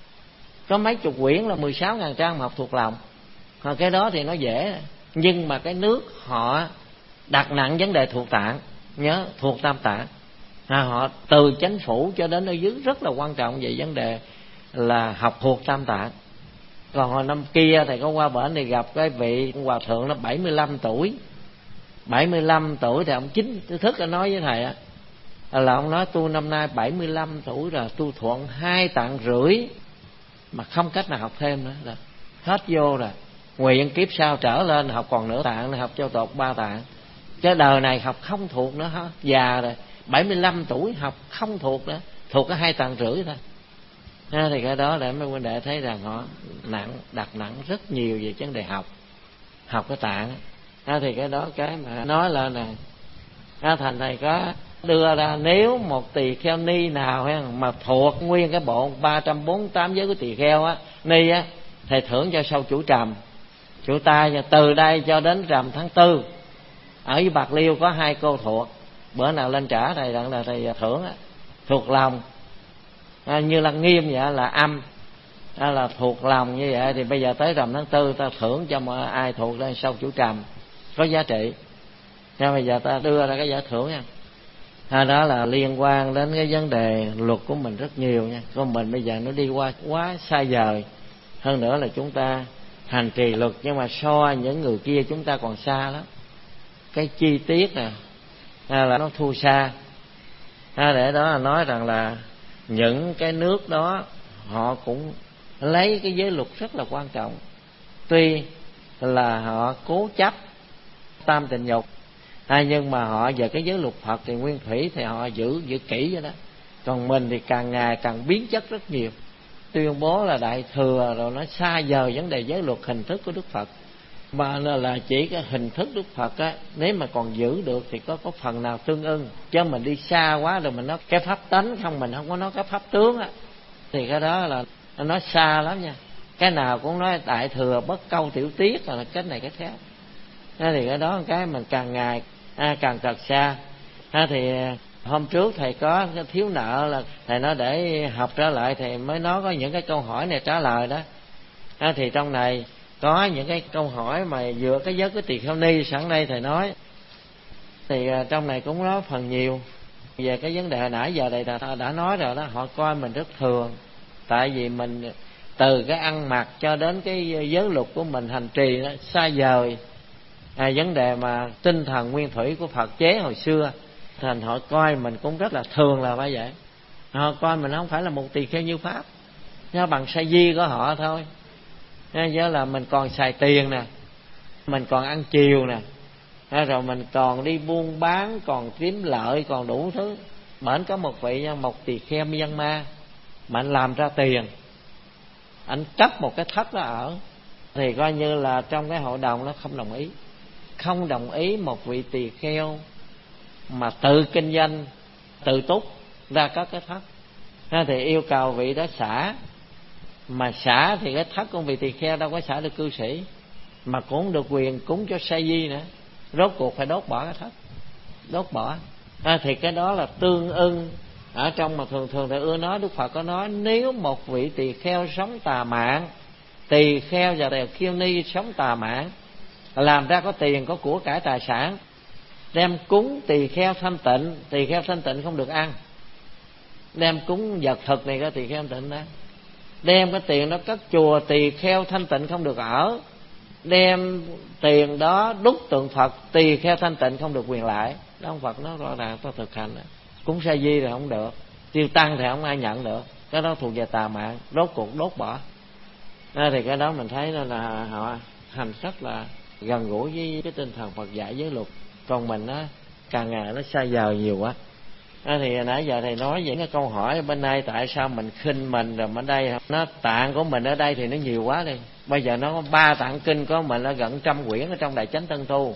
có mấy chục quyển là mười sáu ngàn trang mà học thuộc lòng. Còn cái đó thì nó dễ, nhưng mà cái nước họ đặt nặng vấn đề thuộc tạng, nhớ thuộc Tam Tạng. À, họ từ chánh phủ cho đến ở dưới rất là quan trọng về vấn đề là học thuộc Tam Tạng. Còn hồi năm kia thầy có qua bển thì gặp cái vị hòa thượng nó bảy mươi lăm tuổi. bảy mươi lăm tuổi thì ông chính thức đã nói với thầy á, là ông nói tôi năm nay bảy mươi lăm tuổi rồi, tôi thuận hai tạng rưỡi mà không cách nào học thêm nữa, là hết vô rồi. Nguyện kiếp sau trở lên học còn nửa tạng, học cho tột ba tạng, chứ đời này học không thuộc nữa hết. Già rồi, bảy mươi lăm tuổi học không thuộc nữa, thuộc có hai tạng rưỡi thôi. À, thì cái đó để mấy huynh đệ thấy rằng họ nặng, đặt nặng rất nhiều về vấn đề học, học cái tạng. À, thì cái đó cái mà nói là nè, à, thành thầy có đưa ra, nếu một tỳ kheo ni nào mà thuộc nguyên cái bộ ba trăm bốn mươi tám giới của tỳ kheo á, ni á, thầy thưởng cho sau chủ trầm, chủ tai, từ đây cho đến rằm tháng tư. Ở với Bạc Liêu có hai cô thuộc, bữa nào lên trả thầy rằng là thầy thưởng á, thuộc lòng. À, như là Nghiêm vậy là âm, à, là thuộc lòng như vậy. Thì bây giờ tới rằm tháng tư ta thưởng cho mọi ai thuộc đây sau chủ trầm có giá trị. Nên bây giờ ta đưa ra cái giải thưởng nha. À, đó là liên quan đến cái vấn đề luật của mình rất nhiều nha. Còn mình bây giờ nó đi qua quá xa vời. Hơn nữa là chúng ta hành trì luật, nhưng mà so những người kia chúng ta còn xa lắm. Cái chi tiết nè, à, là nó thua xa. À, để đó là nói rằng là những cái nước đó họ cũng lấy cái giới luật rất là quan trọng. Tuy là họ cố chấp tam tình dục, à, nhưng mà họ về cái giới luật Phật thì nguyên thủy thì họ giữ giữ kỹ vậy đó. Còn mình thì càng ngày càng biến chất rất nhiều, tuyên bố là đại thừa rồi nó xa vời vấn đề giới luật hình thức của Đức Phật. Mà là chỉ cái hình thức Đức Phật á, nếu mà còn giữ được thì có có phần nào tương ưng, chứ mình đi xa quá rồi mình nói cái pháp tánh không, mình không có nói cái pháp tướng á, thì cái đó là nó nói xa lắm nha. Cái nào cũng nói đại thừa bất câu tiểu tiết, là cái này cái khác. Thế thì cái đó cái mình càng ngày à, càng thật xa. À, thì hôm trước thầy có cái thiếu nợ là thầy nói để học trở lại thì mới nói có những cái câu hỏi này trả lời đó. À, thì trong này có những cái câu hỏi mà vừa cái giới cái tỳ kheo ni sẵn đây thầy nói, thì trong này cũng nói phần nhiều về cái vấn đề hồi nãy giờ thầy đã, đã nói rồi đó. Họ coi mình rất thường, tại vì mình từ cái ăn mặc cho đến cái giới luật của mình hành trì đó xa vời à, vấn đề mà tinh thần nguyên thủy của Phật chế hồi xưa, thành họ coi mình cũng rất là thường là phải vậy. Họ coi mình không phải là một tỳ kheo như pháp, nó bằng sa di của họ thôi. Nhớ là mình còn xài tiền nè, mình còn ăn chiều nè, rồi mình còn đi buôn bán, còn kiếm lợi, còn đủ thứ. Bển có một vị một tỳ kheo Myanmar mà anh làm ra tiền, anh cất một cái thất đó ở, thì coi như là trong cái hội đồng nó không đồng ý, không đồng ý một vị tỳ kheo mà tự kinh doanh, tự túc ra có cái thất. Thì yêu cầu vị đó xả, mà xả thì cái thất của vị tỳ kheo đâu có xả được cư sĩ, mà cũng được quyền cúng cho sa di nữa, rốt cuộc phải đốt bỏ cái thất, đốt bỏ. À, thì cái đó là tương ưng ở trong mà thường thường thầy ưa nói, Đức Phật có nói nếu một vị tỳ kheo sống tà mạn, tỳ kheo và tỳ kheo ni sống tà mạn, làm ra có tiền, có của cải tài sản, đem cúng tỳ kheo thanh tịnh, tỳ kheo thanh tịnh không được ăn, đem cúng vật thực này có tỳ kheo thanh tịnh đó, đem cái tiền đó cất chùa, tỳ kheo thanh tịnh không được ở, đem tiền đó đúc tượng Phật, tỳ kheo thanh tịnh không được quyền lại. Đó ông Phật nó rõ ràng tôi thực hành đó. Cúng sa di thì không được, tiêu tăng thì không ai nhận được, cái đó thuộc về tà mạng, rốt cuộc đốt bỏ. Đó, thì cái đó mình thấy đó là họ hành rất là gần gũi với cái tinh thần Phật dạy giới luật. Còn mình á càng ngày nó sai giờ nhiều quá. Đó, thì nãy giờ thầy nói những cái câu hỏi bên đây tại sao mình khinh mình, rồi ở đây nó tạng của mình ở đây thì nó nhiều quá đi. Bây giờ nó có ba tạng kinh của mình là gần trăm quyển ở trong Đại Chánh Tân Tu,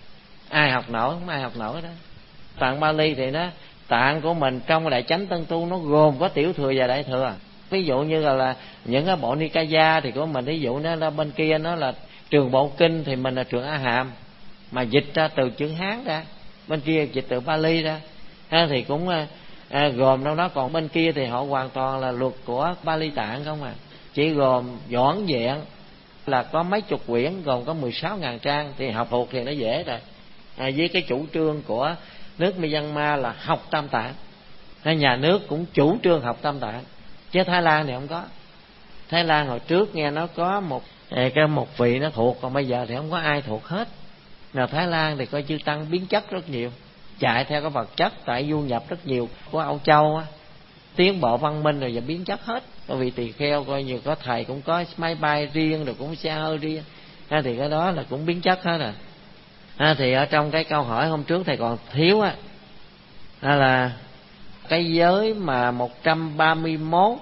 ai học nổi, không ai học nổi đó. Tạng Bali thì nó tạng của mình trong Đại Chánh Tân Tu nó gồm có tiểu thừa và đại thừa. Ví dụ như là, là những cái bộ Nikaya thì của mình, ví dụ nó là bên kia nó là Trường Bộ Kinh thì mình là Trường A Hàm, mà dịch ra từ chữ Hán ra, bên kia dịch từ Bali ra. Ha, thì cũng à, gồm đâu đó. Còn bên kia thì họ hoàn toàn là luật của Bali Tạng không à, chỉ gồm dõn dẹn là có mấy chục quyển, gồm có mười sáu ngàn trang, thì học thuộc thì nó dễ rồi. À, với cái chủ trương của nước Myanmar là học Tam Tạng, nhà nước cũng chủ trương học Tam Tạng, chứ Thái Lan thì không có. Thái Lan hồi trước nghe nó có một cái một vị nó thuộc, còn bây giờ thì không có ai thuộc hết. Nào Thái Lan thì coi chư tăng biến chất rất nhiều, chạy theo cái vật chất, tại du nhập rất nhiều của Âu Châu á, tiến bộ văn minh rồi giờ biến chất hết. Bởi vì tỳ kheo coi như có thầy cũng có máy bay riêng, rồi cũng xe hơi riêng, à, thì cái đó là cũng biến chất hết rồi. À, thì ở trong cái câu hỏi hôm trước thầy còn thiếu á, à, là cái giới mà một trăm ba mươi mốt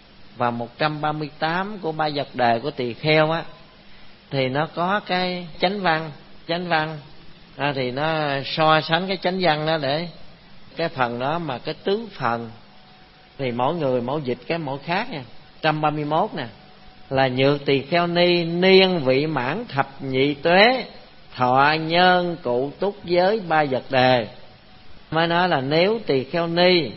và một trăm ba mươi tám của ba vật đề của tỳ kheo á, thì nó có cái chánh văn, chánh văn à, thì nó so sánh cái chánh văn đó để cái phần đó mà cái tứ phần thì mỗi người mỗi dịch cái mỗi khác nha. một trăm ba mươi mốt nè là nhược tỳ kheo ni niên vị mãn thập nhị tuế thọ nhân cụ túc giới ba vật đề. Mới nói là nếu tỳ kheo ni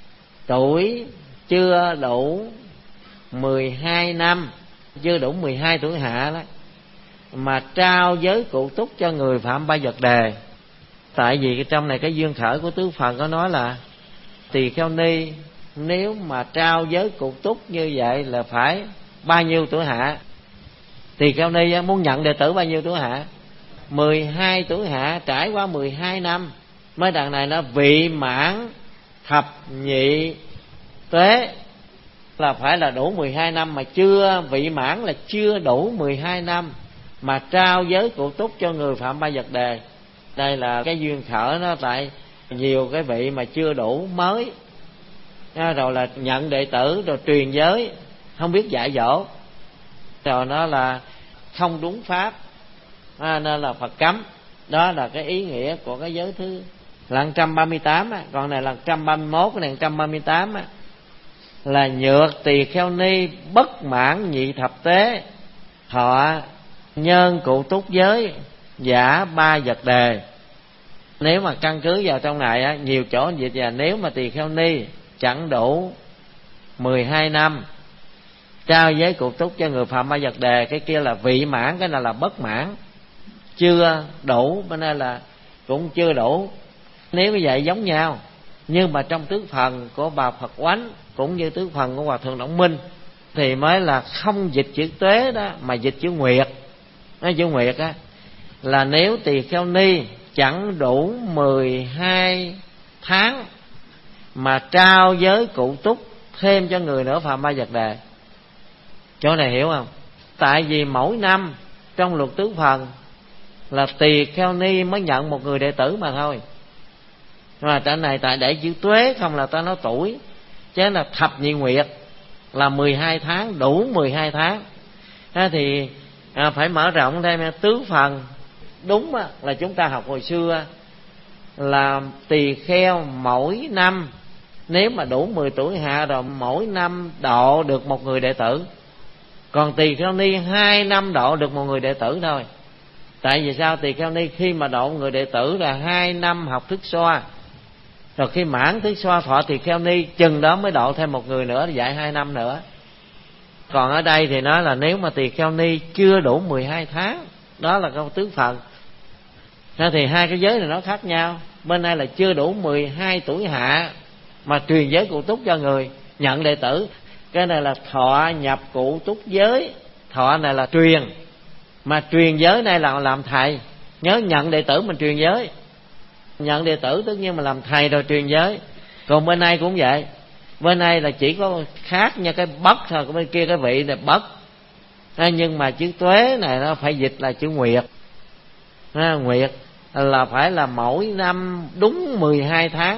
tuổi chưa đủ mười hai năm, chưa đủ mười hai tuổi hạ đó, mà trao giới cụ túc cho người phạm ba vật đề. Tại vì trong này cái duyên khởi của tứ phần có nói là tỳ kheo ni nếu mà trao giới cụ túc như vậy là phải bao nhiêu tuổi hạ. Tỳ kheo ni muốn nhận đệ tử bao nhiêu tuổi hạ? mười hai tuổi hạ, trải qua mười hai năm mới đằng này nó vị mãn thập nhị tuế, là phải là đủ mười hai năm, mà chưa vị mãn là chưa đủ mười hai năm mà trao giới cụ túc cho người phạm ba vật đề. Đây là cái duyên khởi nó, tại nhiều cái vị mà chưa đủ mới, rồi là nhận đệ tử rồi truyền giới không biết dạy dỗ, rồi nó là không đúng pháp, à, nên là Phật cấm. Đó là cái ý nghĩa của cái giới thứ là một trăm ba mươi tám á. Còn này là một trăm ba mươi mốt, cái này một trăm ba mươi tám á, là nhược tỳ kheo ni bất mãn nhị thập tế thọ nhân cụ túc giới giả ba vật đề. Nếu mà căn cứ vào trong này á, nhiều chỗ dịch là nếu mà tỳ kheo ni chẳng đủ mười hai năm trao giới cụ túc cho người phạm ba vật đề, cái kia là vị mãn, cái này là bất mãn, chưa đủ, bên đây là cũng chưa đủ. Nếu như vậy giống nhau, nhưng mà trong tứ phần của bà Phật Oánh cũng như tứ phần của Hòa Thượng Động Minh thì mới là không dịch chữ tuế đó, mà dịch chữ nguyệt. Nói chữ nguyệt á là nếu tỳ kheo ni chẳng đủ mười hai tháng mà trao giới cụ túc thêm cho người nữa phạm ba vật đề, Chỗ này hiểu không? Tại vì mỗi năm trong luật tứ phần là tỳ kheo ni mới nhận một người đệ tử mà thôi. Mà trên này tại để chữ tuế không là ta nói tuổi, chứ là thập nhị nguyệt là mười hai tháng, đủ mười hai tháng. Thế thì à, phải mở rộng thêm tứ phần. Đúng á, là chúng ta học hồi xưa là tỳ kheo mỗi năm, nếu mà đủ mười tuổi hạ rồi, mỗi năm độ được một người đệ tử. Còn tỳ kheo ni hai năm độ được một người đệ tử thôi. Tại vì sao? Tỳ kheo ni khi mà độ người đệ tử là hai năm học thức xoa, rồi khi mãn thức xoa thọ tỳ kheo ni, chừng đó mới độ thêm một người nữa, dạy hai năm nữa. Còn ở đây thì nói là nếu mà tỳ kheo ni chưa đủ mười hai tháng, đó là câu tứ phần. Thế thì hai cái giới này nó khác nhau. Bên này là chưa đủ mười hai tuổi hạ mà truyền giới cụ túc cho người nhận đệ tử. Cái này là thọ nhập cụ túc giới. Thọ này là truyền, mà truyền giới này là làm thầy. Nhớ nhận đệ tử mình truyền giới. Nhận đệ tử tất nhiên mà làm thầy rồi truyền giới. Còn bên này cũng vậy. Bên này là chỉ có khác nha cái bất thôi, bên kia cái vị là bất. À, nhưng mà chữ tuế này nó phải dịch là chữ nguyệt. À, nguyệt là phải là mỗi năm đúng mười hai tháng,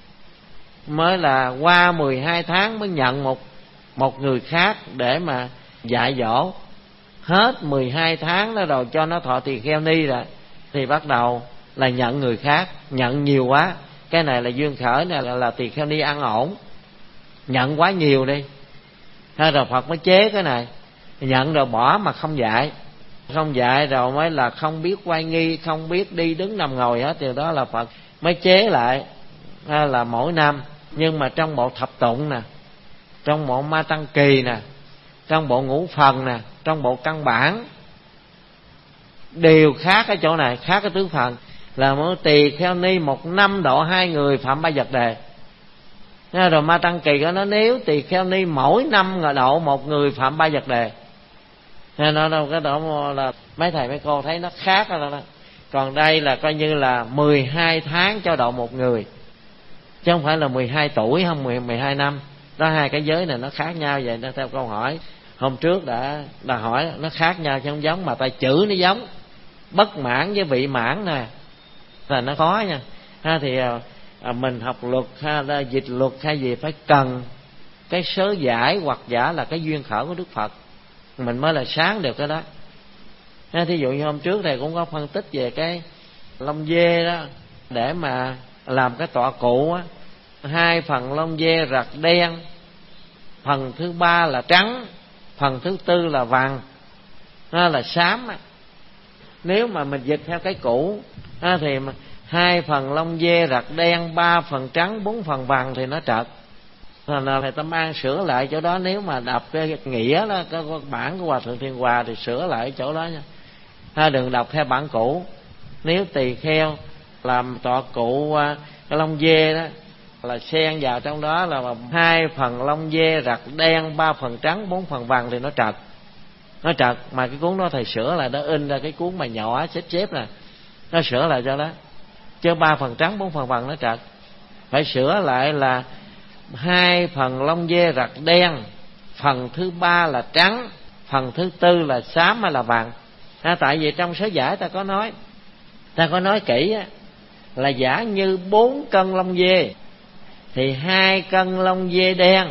mới là qua mười hai tháng mới nhận một một người khác để mà dạy dỗ. Hết mười hai tháng đó rồi cho nó thọ tỳ kheo ni rồi thì bắt đầu là nhận người khác. Nhận nhiều quá, cái này là duyên khởi, này là, là tỳ kheo ni ăn ổn. Nhận quá nhiều đi, thế rồi Phật mới chế cái này. Nhận rồi bỏ mà không dạy, không dạy rồi mới là không biết quay nghi, không biết đi đứng nằm ngồi hết. Điều đó là Phật mới chế lại là mỗi năm. Nhưng mà trong bộ thập tụng nè, trong bộ ma tăng kỳ nè, trong bộ ngũ phần nè, trong bộ căn bản đều khác cái chỗ này, khác cái tứ phần. Là mỗi tỳ kheo ni một năm độ hai người phạm ba vật đề. Rồi ma tăng kỳ đó nó nếu tỳ kheo ni mỗi năm độ một người phạm ba vật đề. Nên nó đâu cái đó là mấy thầy mấy cô thấy nó khác đó, đó. Còn đây là coi như là mười hai tháng cho độ một người, chứ không phải là mười hai tuổi không, mười hai năm. Đó, hai cái giới này nó khác nhau vậy. Nó theo câu hỏi hôm trước đã đã hỏi, nó khác nhau chứ không giống, mà tại chữ nó giống. Bất mãn với vị mãn nè là nó khó nha. Ha, thì à, mình học luật ha, dịch luật hay gì phải cần cái sớ giải hoặc giả là cái duyên khởi của Đức Phật, mình mới là sáng được cái đó. Ha, thí dụ như hôm trước thầy cũng có phân tích về cái lông dê đó, để mà làm cái tọa cụ á, hai phần lông dê rặt đen, phần thứ ba là trắng, phần thứ tư là vàng, đó là xám á. Nếu mà mình dịch theo cái cũ á, thì hai phần lông dê rặt đen, ba phần trắng, bốn phần vàng thì nó trật. Là thầy Tâm An sửa lại chỗ đó. Nếu mà đọc cái nghĩa đó, cái bản của Hòa Thượng Thiên Hòa thì sửa lại chỗ đó nha. Ha, đừng đọc theo bản cũ. Nếu tỳ kheo làm tọa cụ cái lông dê đó, là xen vào trong đó là hai phần lông dê rặt đen, ba phần trắng, bốn phần vàng thì nó trật. Nó trật, mà cái cuốn đó thầy sửa lại, đó in ra cái cuốn mà nhỏ xếp xếp nè, nó sửa lại cho đó. Chứ ba phần trắng, bốn phần vàng nó trật. Phải sửa lại là hai phần lông dê rặt đen, phần thứ ba là trắng, phần thứ tư là xám hay là vàng. À, tại vì trong sớ giải ta có nói, ta có nói kỹ á, là giả như bốn cân lông dê thì hai cân lông dê đen,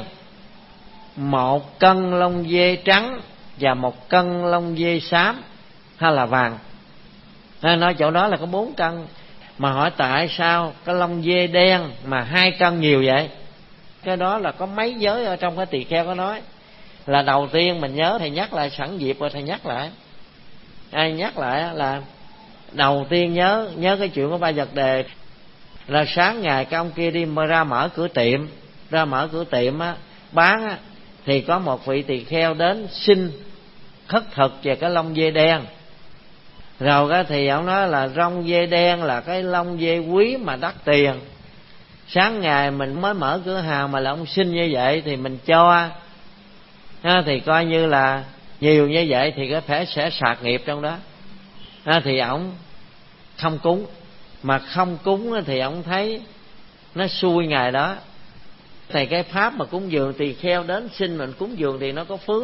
một cân lông dê trắng và một cân lông dê xám hay là vàng. À, nói chỗ đó là có bốn cân. Mà hỏi tại sao cái lông dê đen mà hai cân nhiều vậy? Cái đó là có mấy giới ở trong cái tỳ kheo có nói. Là đầu tiên mình nhớ, thầy nhắc lại sẵn dịp rồi thầy nhắc lại. Ai nhắc lại là đầu tiên nhớ nhớ cái chuyện của ba vật đề. Là sáng ngày cái ông kia đi ra mở cửa tiệm, ra mở cửa tiệm á, bán á, thì có một vị tỳ kheo đến xin khất thực về cái lông dê đen. Rồi cái thì ông nói là lông dê đen là cái lông dê quý mà đắt tiền. Sáng ngày mình mới mở cửa hàng mà là ông xin như vậy thì mình cho ha, thì coi như là nhiều như vậy thì có thể sẽ sạc nghiệp trong đó. Ha, thì ổng không cúng. Mà không cúng thì ổng thấy nó xui ngày đó. Thì cái pháp mà cúng dường tỳ kheo đến xin mình cúng dường thì nó có phước.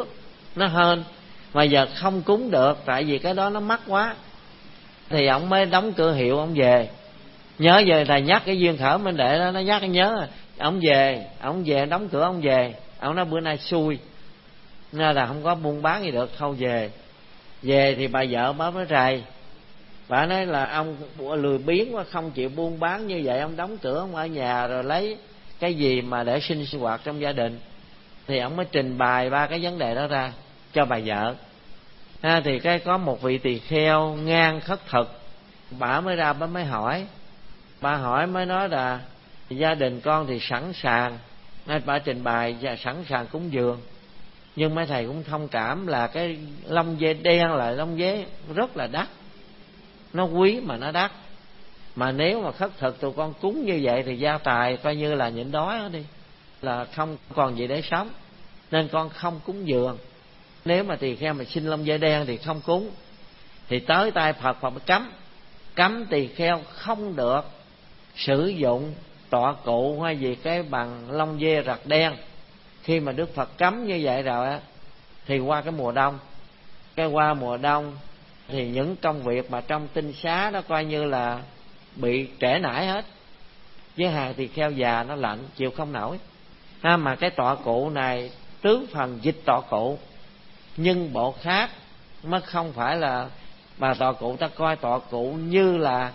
nó hên, mà giờ không cúng được tại vì cái đó nó mắc quá, thì ông mới đóng cửa hiệu ông về. Nhớ giờ thầy nhắc cái duyên khởi minh đệ đó, nó nhắc cái nhớ. Ông về, ông về đóng cửa ông về, ông nói bữa nay xui nên là không có buôn bán gì được, thôi về. Về thì bà vợ bà mới rầy, bà nói là ông lười biếng quá, không chịu buôn bán như vậy, ông đóng cửa ông ở nhà rồi lấy cái gì mà để sinh hoạt trong gia đình. Thì ông mới trình bày ba cái vấn đề đó ra cho bà vợ. Ha, thì cái có một vị tỳ kheo ngang khất thực, bà mới ra bà mới hỏi, bà hỏi mới nói là gia đình con thì sẵn sàng, nên bà trình bày và sẵn sàng cúng dường, nhưng mấy thầy cũng thông cảm là cái lông dê đen là lông dê rất là đắt, nó quý mà nó đắt, mà nếu mà khất thực tụi con cúng như vậy thì gia tài coi như là nhịn đói đó đi, là không còn gì để sống, nên con không cúng dường. Nếu mà tỳ kheo mà xin lông dê đen thì không cúng. Thì tới tay Phật, Phật mới cấm, cấm tỳ kheo không được sử dụng tọa cụ hay gì cái bằng lông dê rặt đen. Khi mà Đức Phật cấm như vậy rồi á, thì qua cái mùa đông, cái qua mùa đông thì những công việc mà trong tinh xá đó coi như là bị trễ nải hết. Với hàng tỳ kheo già nó lạnh chịu không nổi. Ha, mà cái tọa cụ này tứ phần dịch tọa cụ, nhưng bộ khác mới không phải là bà tọa cụ. Ta coi tọa cụ như là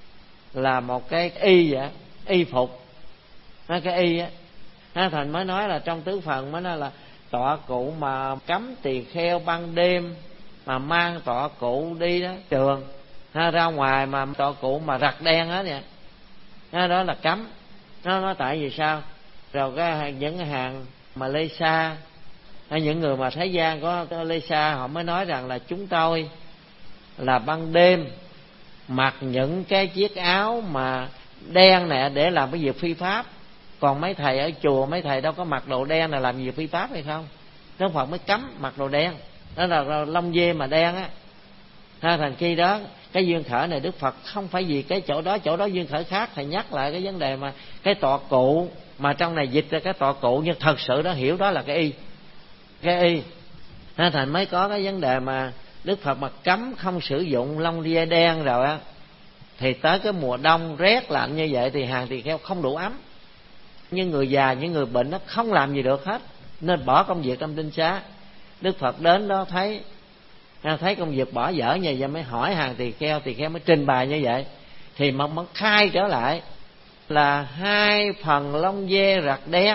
là một cái y vậy, y phục, cái y á. Thành mới nói là trong tứ phần mới nói là tọa cụ mà cấm tỳ kheo ban đêm mà mang tọa cụ đi đó trường, ha, ra ngoài mà tọa cụ mà rặt đen hết vậy, đó, đó là cấm. Nó nói tại vì sao? Rồi cái những cái hàng mà lê sa, hay những người mà thế gian có, có lê sa, họ mới nói rằng là chúng tôi là ban đêm mặc những cái chiếc áo mà đen này để làm cái việc phi pháp. Còn mấy thầy ở chùa, mấy thầy đâu có mặc đồ đen là làm việc phi pháp hay không? Đức Phật mới cấm mặc đồ đen, đó là lông dê mà đen á. Ha, thành khi đó cái duyên khởi này Đức Phật không phải vì cái chỗ đó, chỗ đó duyên khởi khác. Thầy nhắc lại cái vấn đề mà cái tọa cụ mà trong này dịch ra cái tọa cụ, nhưng thật sự đó hiểu đó là cái y, cái y. Ha, thành mới có cái vấn đề mà Đức Phật mà cấm không sử dụng lông dê đen rồi á, thì tới cái mùa đông rét lạnh như vậy thì hàng tỳ kheo không đủ ấm. Nhưng người già, những người bệnh nó không làm gì được hết, nên bỏ công việc trong tinh xá. Đức Phật đến đó thấy thấy công việc bỏ dở như vậy mới hỏi hàng tỳ kheo, tỳ kheo mới trình bày như vậy, thì mà mới khai trở lại là hai phần lông dê rặt đen,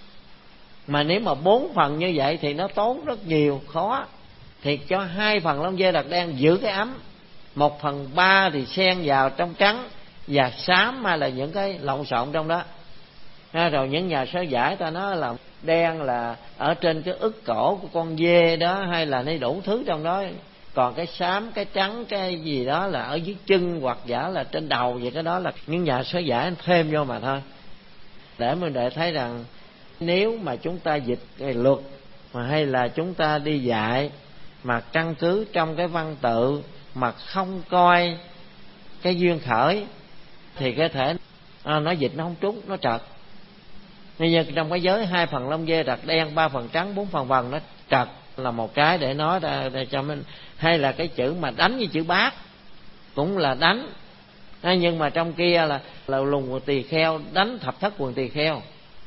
mà nếu mà bốn phần như vậy thì nó tốn rất nhiều, khó. Thì cho hai phần lông dê rặt đen giữ cái ấm, một phần ba thì xen vào trong trắng và xám hay là những cái lộn xộn trong đó. Ha, rồi những nhà sơ giải ta nói là đen là ở trên cái ức cổ của con dê đó, hay là nó đủ thứ trong đó. Còn cái xám, cái trắng, cái gì đó là ở dưới chân hoặc giả là trên đầu vậy. Cái đó là những nhà sơ giải thêm vô mà thôi. Để mình để thấy rằng nếu mà chúng ta dịch cái luật mà hay là chúng ta đi dạy mà căn cứ trong cái văn tự mà không coi cái duyên khởi thì có thể à, nó dịch nó không trúng, nó trật. Như trong cái giới hai phần lông dê rặt đen, ba phần trắng, bốn phần vàng, nó trật là một cái để nói ra để cho mình. Hay là cái chữ mà đánh như chữ bát cũng là đánh, nhưng mà trong kia là là lùng quần tỳ kheo đánh thập thất quần tỳ kheo,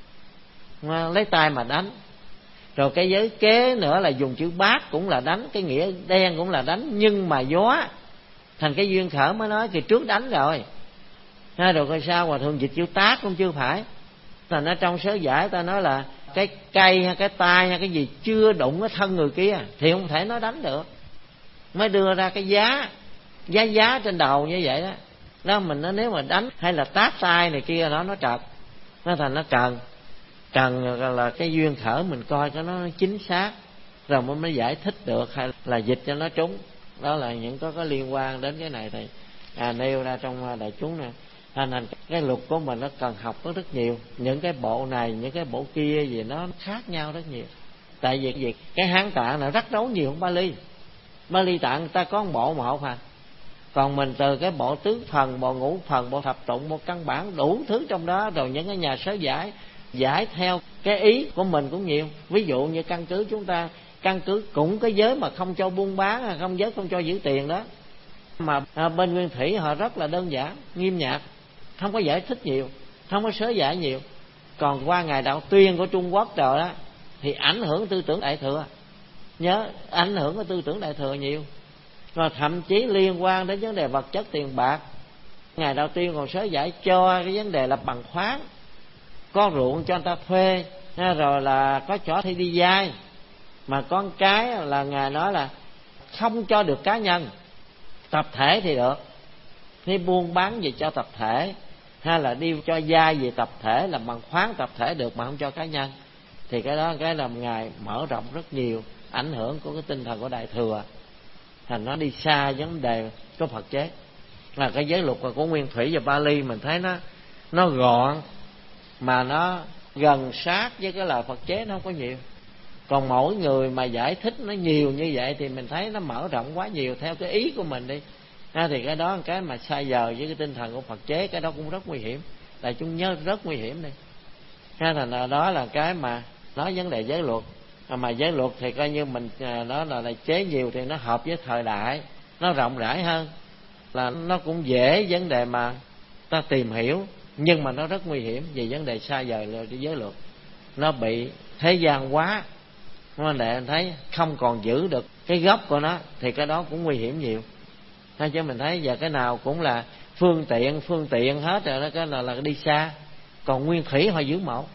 lấy tay mà đánh. Rồi cái giới kế nữa là dùng chữ bát cũng là đánh, cái nghĩa đen cũng là đánh, nhưng mà gió thành cái duyên khởi mới nói thì trước đánh rồi. Ha, rồi coi sao mà thường dịch chữ tác cũng chưa phải. Thành ở trong sớ giải ta nói là cái cây hay cái tay hay cái gì chưa đụng cái thân người kia thì không thể nói đánh được. Mới đưa ra cái giá giá giá trên đầu như vậy đó. Đó mình nói nếu mà đánh hay là tát tay này kia đó nó trật, nó thành nó trần. Trần là cái duyên khởi mình coi cho nó chính xác rồi mới mới giải thích được, hay là dịch cho nó trúng. Đó là những có có liên quan đến cái này thì à, nêu ra trong đại chúng nè. Thành thành cái luật của mình nó cần học rất rất nhiều. Những cái bộ này, những cái bộ kia gì nó khác nhau rất nhiều. Tại vì gì cái Hán Tạng nó rắc rối nhiều hơn Bali. Bali Tạng người ta có một bộ một à. Còn mình từ cái bộ tứ phần, bộ ngũ phần, bộ thập tụng, bộ căn bản đủ thứ trong đó. Rồi những cái nhà sớ giải giải theo cái ý của mình cũng nhiều. Ví dụ như căn cứ chúng ta căn cứ cũng cái giới mà không cho buôn bán, không giới không cho giữ tiền đó. Mà à, bên Nguyên Thủy họ rất là đơn giản, nghiêm nhạc, không có giải thích nhiều, không có sớ giải nhiều. Còn qua Ngài Đạo Tuyên của Trung Quốc rồi đó thì ảnh hưởng tư tưởng Đại Thừa, nhớ ảnh hưởng của tư tưởng Đại Thừa nhiều, và thậm chí liên quan đến vấn đề vật chất tiền bạc. Ngài Đạo Tuyên còn sớ giải cho cái vấn đề là bằng khoáng, có ruộng cho người ta thuê, rồi là có chỗ thì đi vay. Mà con cái là Ngài nói là không cho được cá nhân, tập thể thì được. Nếu buôn bán gì cho tập thể, hay là đi cho vay về tập thể, làm bằng khoáng tập thể được, mà không cho cá nhân. Thì cái đó cái làm Ngài mở rộng rất nhiều, ảnh hưởng của cái tinh thần của Đại Thừa, thành nó đi xa vấn đề của Phật chế. Là cái giới luật của Nguyên Thủy và Pali mình thấy nó nó gọn, mà nó gần sát với cái lời Phật chế, nó không có nhiều. Còn mỗi người mà giải thích nó nhiều như vậy thì mình thấy nó mở rộng quá nhiều theo cái ý của mình đi. À, thì cái đó cái mà sai giờ với cái tinh thần của Phật chế, cái đó cũng rất nguy hiểm. Đại chúng nhớ rất nguy hiểm đi. À, thành ra đó là cái mà nói vấn đề giới luật. À, mà giới luật thì coi như mình đó là, là chế nhiều thì nó hợp với thời đại, nó rộng rãi hơn, là nó cũng dễ vấn đề mà ta tìm hiểu. Nhưng mà nó rất nguy hiểm vì vấn đề sai giờ là giới luật, nó bị thế gian hóa, nên để anh thấy không còn giữ được cái gốc của nó, thì cái đó cũng nguy hiểm nhiều. Thế chứ mình thấy giờ cái nào cũng là phương tiện phương tiện hết rồi đó, cái nào là đi xa. Còn Nguyên Thủy họ giữ một,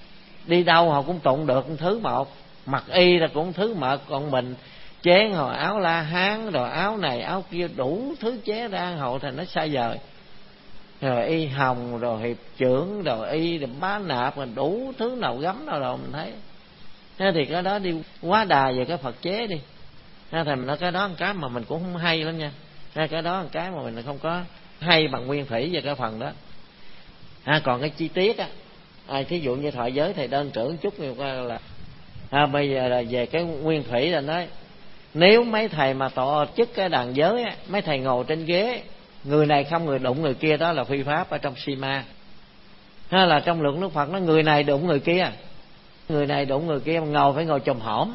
đi đâu họ cũng tụng được thứ một, mặc y là cũng thứ một. Còn mình chế hồi áo La Hán rồi áo này áo kia đủ thứ chế ra, hậu thành nó sai dời. Rồi y hồng rồi hiệp trưởng rồi y rồi bá nạp rồi đủ thứ nào gấm nào rồi mình thấy. Thế thì cái đó đi quá đà về cái Phật chế đi. Thế thì mình nói cái đó một cái mà mình cũng không hay lắm nha. Thế cái đó một cái mà mình không có hay bằng Nguyên Thủy về cái phần đó. À, còn cái chi tiết á, à, thí dụ như thọ giới thì đơn trưởng chút nhiều là à, bây giờ là về cái Nguyên Thủy là nói nếu mấy thầy mà tổ chức cái đàn giới á, mấy thầy ngồi trên ghế, người này không người đụng người kia, đó là phi pháp ở trong Sima. Hay là trong luận Đức Phật nó người này đụng người kia, người này đụng người kia, ngồi phải ngồi chồm hổm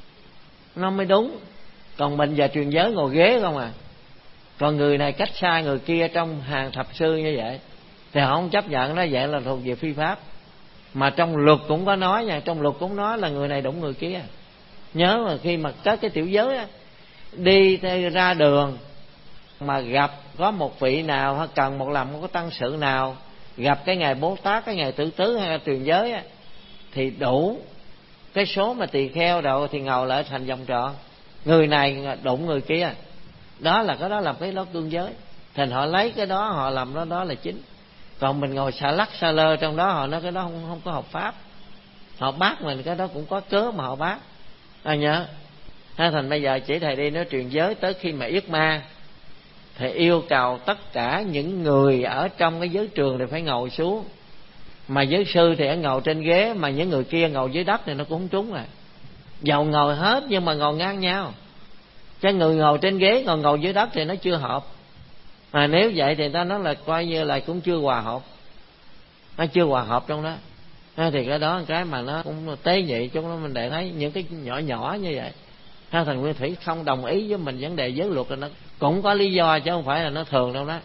nó mới đúng. Còn mình giờ truyền giới ngồi ghế không à. Còn người này cách xa người kia trong hàng thập sư như vậy thì họ không chấp nhận, nó vậy là thuộc về phi pháp. Mà trong luật cũng có nói nha, trong luật cũng nói là người này đụng người kia. Nhớ mà khi mà có cái tiểu giới á, đi ra đường mà gặp có một vị nào hay cần một làm có tăng sự nào, gặp cái ngày Bố Tát, cái ngày Tử Tứ hay là truyền giới á, thì đủ cái số mà tỳ kheo rồi thì ngồi lại thành vòng tròn, người này đụng người kia, đó là cái đó làm cái đó cương giới. Thành họ lấy cái đó họ làm đó, đó là chính. Còn mình ngồi xả lắc xa lơ trong đó, họ nói cái đó không, không có hợp pháp. Họ bắt mình cái đó cũng có cớ mà họ bắt. À nhớ ha, thành bây giờ chỉ thầy đi nói truyền giới tới khi mà yết ma thì yêu cầu tất cả những người ở trong cái giới trường thì phải ngồi xuống. Mà giới sư thì ngồi trên ghế, mà những người kia ngồi dưới đất thì nó cũng không trúng rồi. Dầu ngồi hết nhưng mà ngồi ngang nhau, chứ người ngồi trên ghế ngồi ngồi dưới đất thì nó chưa hợp. Mà nếu vậy thì ta nói là coi như là cũng chưa hòa hợp, nó chưa hòa hợp trong đó. À, thì cái đó cái mà nó cũng tế nhị chúng nó, mình để thấy những cái nhỏ nhỏ như vậy. Ha, thành Nguyên Thủy không đồng ý với mình vấn đề giới luật là nó cũng có lý do chứ không phải là nó thường đâu đó.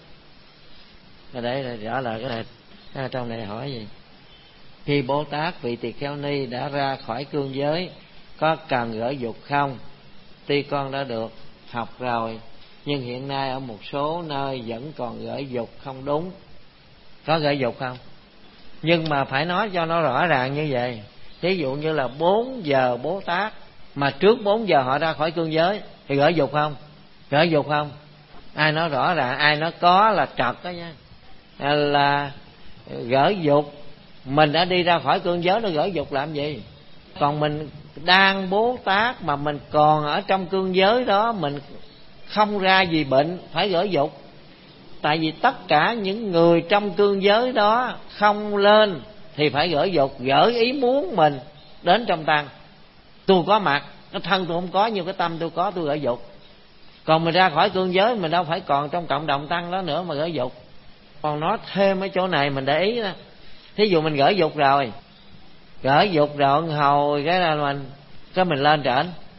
Ở đây là rõ là cái này à, trong này hỏi gì? Khi Bồ Tát vị Tỳ Kheo Ni đã ra khỏi cương giới, có cần gỡ dục không? Tuy con đã được học rồi, nhưng hiện nay ở một số nơi vẫn còn gỡ dục không đúng. Có gỡ dục không? Nhưng mà phải nói cho nó rõ ràng như vậy. Ví dụ như là bốn giờ Bồ Tát, mà trước bốn giờ họ ra khỏi cương giới thì gỡ dục không? Gỡ dục không? Ai nói rõ ràng, ai nói có là trật đó nha. Là gỡ dục, mình đã đi ra khỏi cương giới nó gỡ dục làm gì? Còn mình đang Bồ Tát mà mình còn ở trong cương giới đó, mình không ra gì bệnh phải gỡ dục. Tại vì tất cả những người trong cương giới đó không lên thì phải gỡ dục, gỡ ý muốn mình đến trong tăng. Tôi có mặt, cái thân tôi không có nhưng cái tâm tôi có, tôi gỡ dục. Còn mình ra khỏi cương giới mình đâu phải còn trong cộng đồng tăng đó nữa mà gỡ dục. Còn nói thêm ở chỗ này mình để ý đó. Thí dụ mình gỡ dục rồi, gỡ dục rồi hồi cái là mình cái mình lên trển,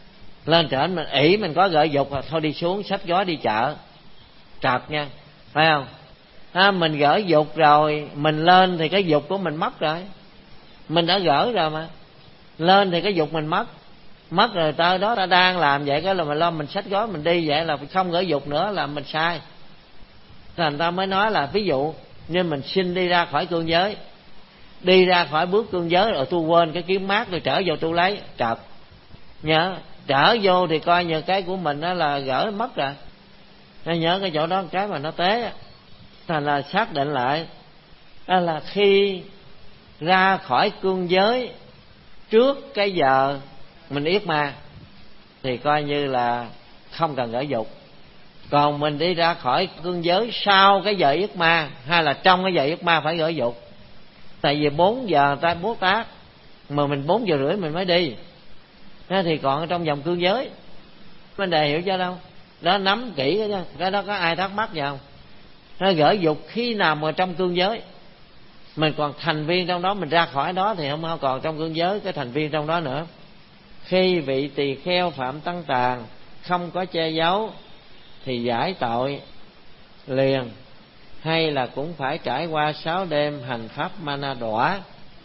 Lên trển mình ỷ mình có gợi dục là thôi đi xuống xách gói đi chợ, trật nha, phải không? À, mình gởi dục rồi mình lên thì cái dục của mình mất rồi, mình đã gỡ rồi mà lên thì cái dục mình mất mất rồi. Tới đó ta đang làm vậy cái là mình lo mình xách gói mình đi, vậy là không gỡ dục nữa là mình sai. Thành ta mới nói là ví dụ như mình xin đi ra khỏi cương giới, đi ra khỏi bước cương giới rồi tôi quên cái kiếm mát tôi trở vô tôi lấy trật. Nhớ trở vô thì coi như cái của mình đó là gỡ mất rồi. Nên nhớ cái chỗ đó cái mà nó tế. Thành là xác định lại đó là khi ra khỏi cương giới trước cái giờ mình yết ma thì coi như là không cần gỡ dục. Còn mình đi ra khỏi cương giới sau cái giờ yết ma hay là trong cái giờ yết ma phải gỡ dục. Tại vì bốn giờ ta bố tát mà mình bốn giờ rưỡi mình mới đi, thế thì còn ở trong vòng cương giới. Vấn đề hiểu chưa đâu? Đó nắm kỹ cái đó, cái đó có ai thắc mắc gì không? Nó gỡ dục khi nào mà trong cương giới, mình còn thành viên trong đó, mình ra khỏi đó thì không còn trong cương giới cái thành viên trong đó nữa. Khi vị tỳ kheo phạm tăng tàn không có che giấu thì giải tội liền, hay là cũng phải trải qua sáu đêm hành pháp mana đọa.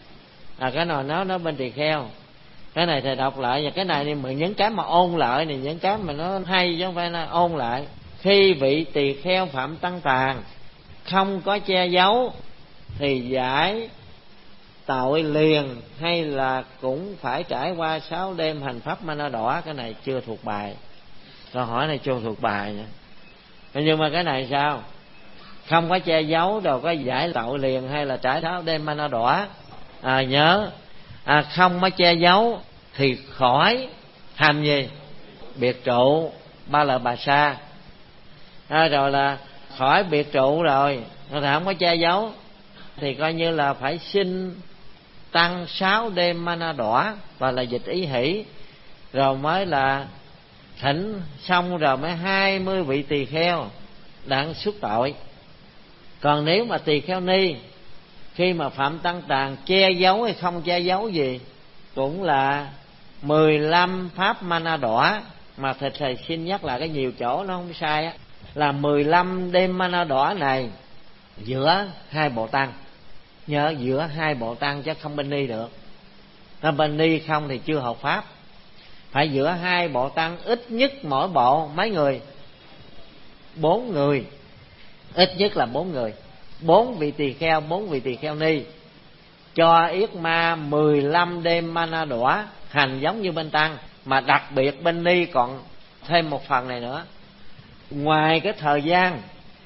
À cái nào nó nó bên tỳ kheo. Cái này thầy đọc lại, và cái này thì những cái mà ôn lại này, những cái mà nó hay chứ không phải là ôn lại. Khi vị tỳ kheo phạm tăng tàn không có che giấu thì giải tội liền, hay là cũng phải trải qua sáu đêm hành pháp mana đọa. Cái này chưa thuộc bài, câu hỏi này chưa thuộc bài nha. Nhưng mà cái này sao? Không có che giấu rồi có giải tội liền hay là trải sáu đêm mana đọa? À nhớ, à, không có che giấu thì khỏi hành gì? Biệt trụ ba lợi bà sa. À, rồi là khỏi biệt trụ rồi, rồi không có che giấu thì coi như là phải xin tăng sáu đêm mana đọa và là dịch ý hỷ, rồi mới là thỉnh xong rồi mới hai mươi vị tỳ kheo đặng xuất tội. Còn nếu mà tỳ kheo ni khi mà phạm tăng tàn che giấu hay không che giấu gì cũng là mười lăm pháp mana đọa. Mà thầy, thầy xin nhắc lại cái nhiều chỗ nó không sai á, là mười lăm đêm mana đọa này giữa hai bộ tăng. Nhớ giữa hai bộ tăng chứ không bên ni được. Nó bên ni không thì chưa hợp pháp, phải giữa hai bộ tăng, ít nhất mỗi bộ mấy người? Bốn người, ít nhất là bốn người, bốn vị tỳ kheo, bốn vị tỳ kheo ni cho yết ma mười lăm đêm mana đọa, hành giống như bên tăng. Mà đặc biệt bên ni còn thêm một phần này nữa, ngoài cái thời gian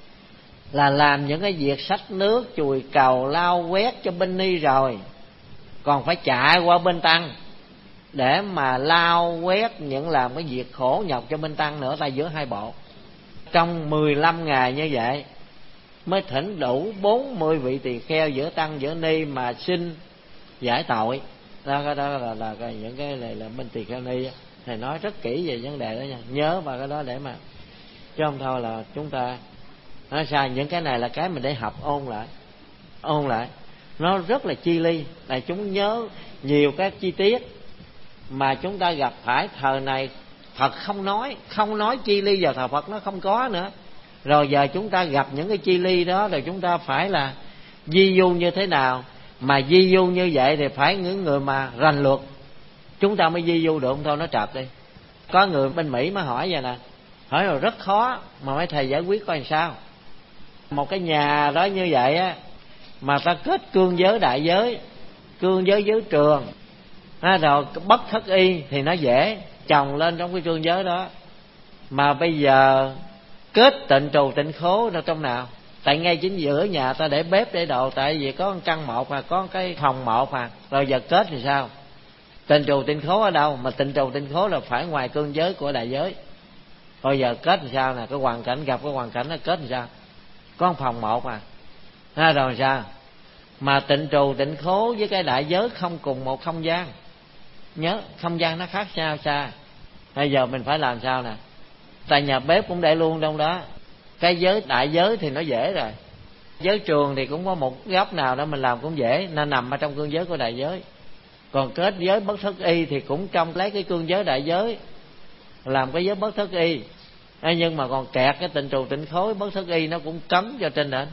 là làm những cái việc xách nước, chùi cầu, lau quét cho bên ni rồi, còn phải chạy qua bên tăng để mà lau quét những làm cái việc khổ nhọc cho bên tăng nữa. Tại giữa hai bộ trong mười lăm ngày như vậy mới thỉnh đủ bốn mươi vị tỳ kheo giữa tăng giữa ni mà xin giải tội. Đó, đó, đó là, là, là những cái này là bên tỳ kheo ni. Thầy nói rất kỹ về vấn đề đó nha, nhớ vào cái đó để mà chứ không thôi là chúng ta nói sai. Những cái này là cái mình để học ôn lại, ôn lại nó rất là chi ly, là chúng nhớ nhiều các chi tiết mà chúng ta gặp phải thời này. Phật không nói, không nói chi ly vào thời Phật nó không có nữa. Rồi giờ chúng ta gặp những cái chi ly đó rồi chúng ta phải là di du như thế nào. Mà di du như vậy thì phải những người mà rành luật chúng ta mới di du được, không thôi nó trật đi. Có người bên Mỹ mới hỏi vậy nè, hỏi rồi rất khó mà mấy thầy giải quyết coi làm sao. Một cái nhà đó như vậy á, mà ta kết cương giới đại giới, cương giới giới trường à, rồi bất thất y thì nó dễ chồng lên trong cái cương giới đó. Mà bây giờ kết tịnh trù tịnh khố đâu trong nào? Tại ngay chính giữa nhà ta để bếp để đồ, tại vì có một căn một mà có cái phòng một mà, rồi giờ kết thì sao? Tịnh trù tịnh khố ở đâu? Mà tịnh trù tịnh khố là phải ngoài cương giới của đại giới. Rồi giờ kết thì sao nè? Cái hoàn cảnh gặp cái hoàn cảnh nó kết thì sao? Có một phòng một mà à, rồi sao? Mà tịnh trù tịnh khố với cái đại giới không cùng một không gian. Nhớ không gian nó khác nhau xa. Bây giờ mình phải làm sao nè? Tại nhà bếp cũng để luôn trong đó. Cái giới đại giới thì nó dễ rồi, giới trường thì cũng có một góc nào đó mình làm cũng dễ, nên nằm ở trong cương giới của đại giới. Còn kết giới bất thất y thì cũng trong lấy cái cương giới đại giới, làm cái giới bất thất y. À, nhưng mà còn kẹt cái tịnh trù tịnh khối, bất thất y nó cũng cấm cho trên đỉnh.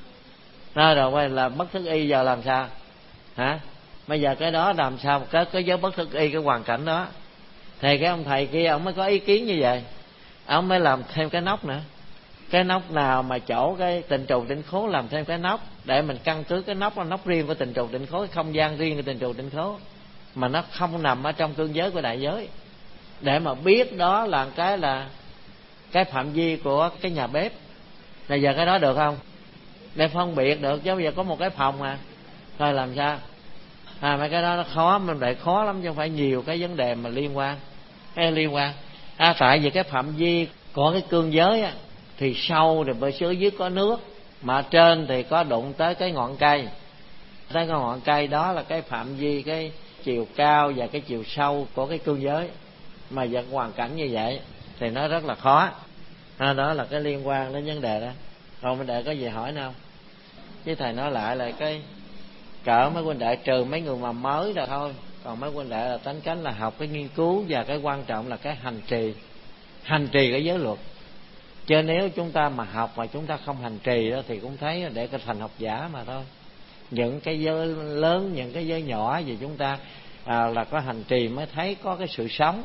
Đó, rồi quay là bất thất y giờ làm sao hả? Bây giờ cái đó làm sao cái cái giới bất thất y, cái hoàn cảnh đó thì cái ông thầy kia ông mới có ý kiến như vậy, ông mới làm thêm cái nóc nữa. Cái nóc nào mà chỗ cái tịnh trù tịnh khối làm thêm cái nóc để mình căn cứ cái nóc là nóc riêng của tịnh trù tịnh khối, không gian riêng của tịnh trù tịnh khối, mà nó không nằm ở trong cương giới của đại giới, để mà biết đó là cái là cái phạm vi của cái nhà bếp. Bây giờ cái đó được không? Để phân biệt được, chứ bây giờ có một cái phòng à thôi làm sao? À mấy cái đó nó khó, mình lại khó lắm, chứ không phải nhiều cái vấn đề mà liên quan cái liên quan à, tại vì cái phạm vi của cái cương giới á, thì sâu thì bên dưới dưới có nước, mà trên thì có đụng tới cái ngọn cây, tới cái ngọn cây đó là cái phạm vi, cái chiều cao và cái chiều sâu của cái cương giới. Mà vật hoàn cảnh như vậy thì nó rất là khó à, đó là cái liên quan đến vấn đề đó. Còn huynh đệ có gì hỏi nữa không? Chứ thầy nói lại là cái cỡ mấy huynh đệ, trừ mấy người mà mới rồi thôi, còn mấy huynh đệ là tánh cánh là học cái nghiên cứu, và cái quan trọng là cái hành trì, hành trì cái giới luật. Chứ nếu chúng ta mà học mà chúng ta không hành trì đó thì cũng thấy để cái thành học giả mà thôi. Những cái giới lớn, những cái giới nhỏ gì chúng ta à, là có hành trì mới thấy có cái sự sống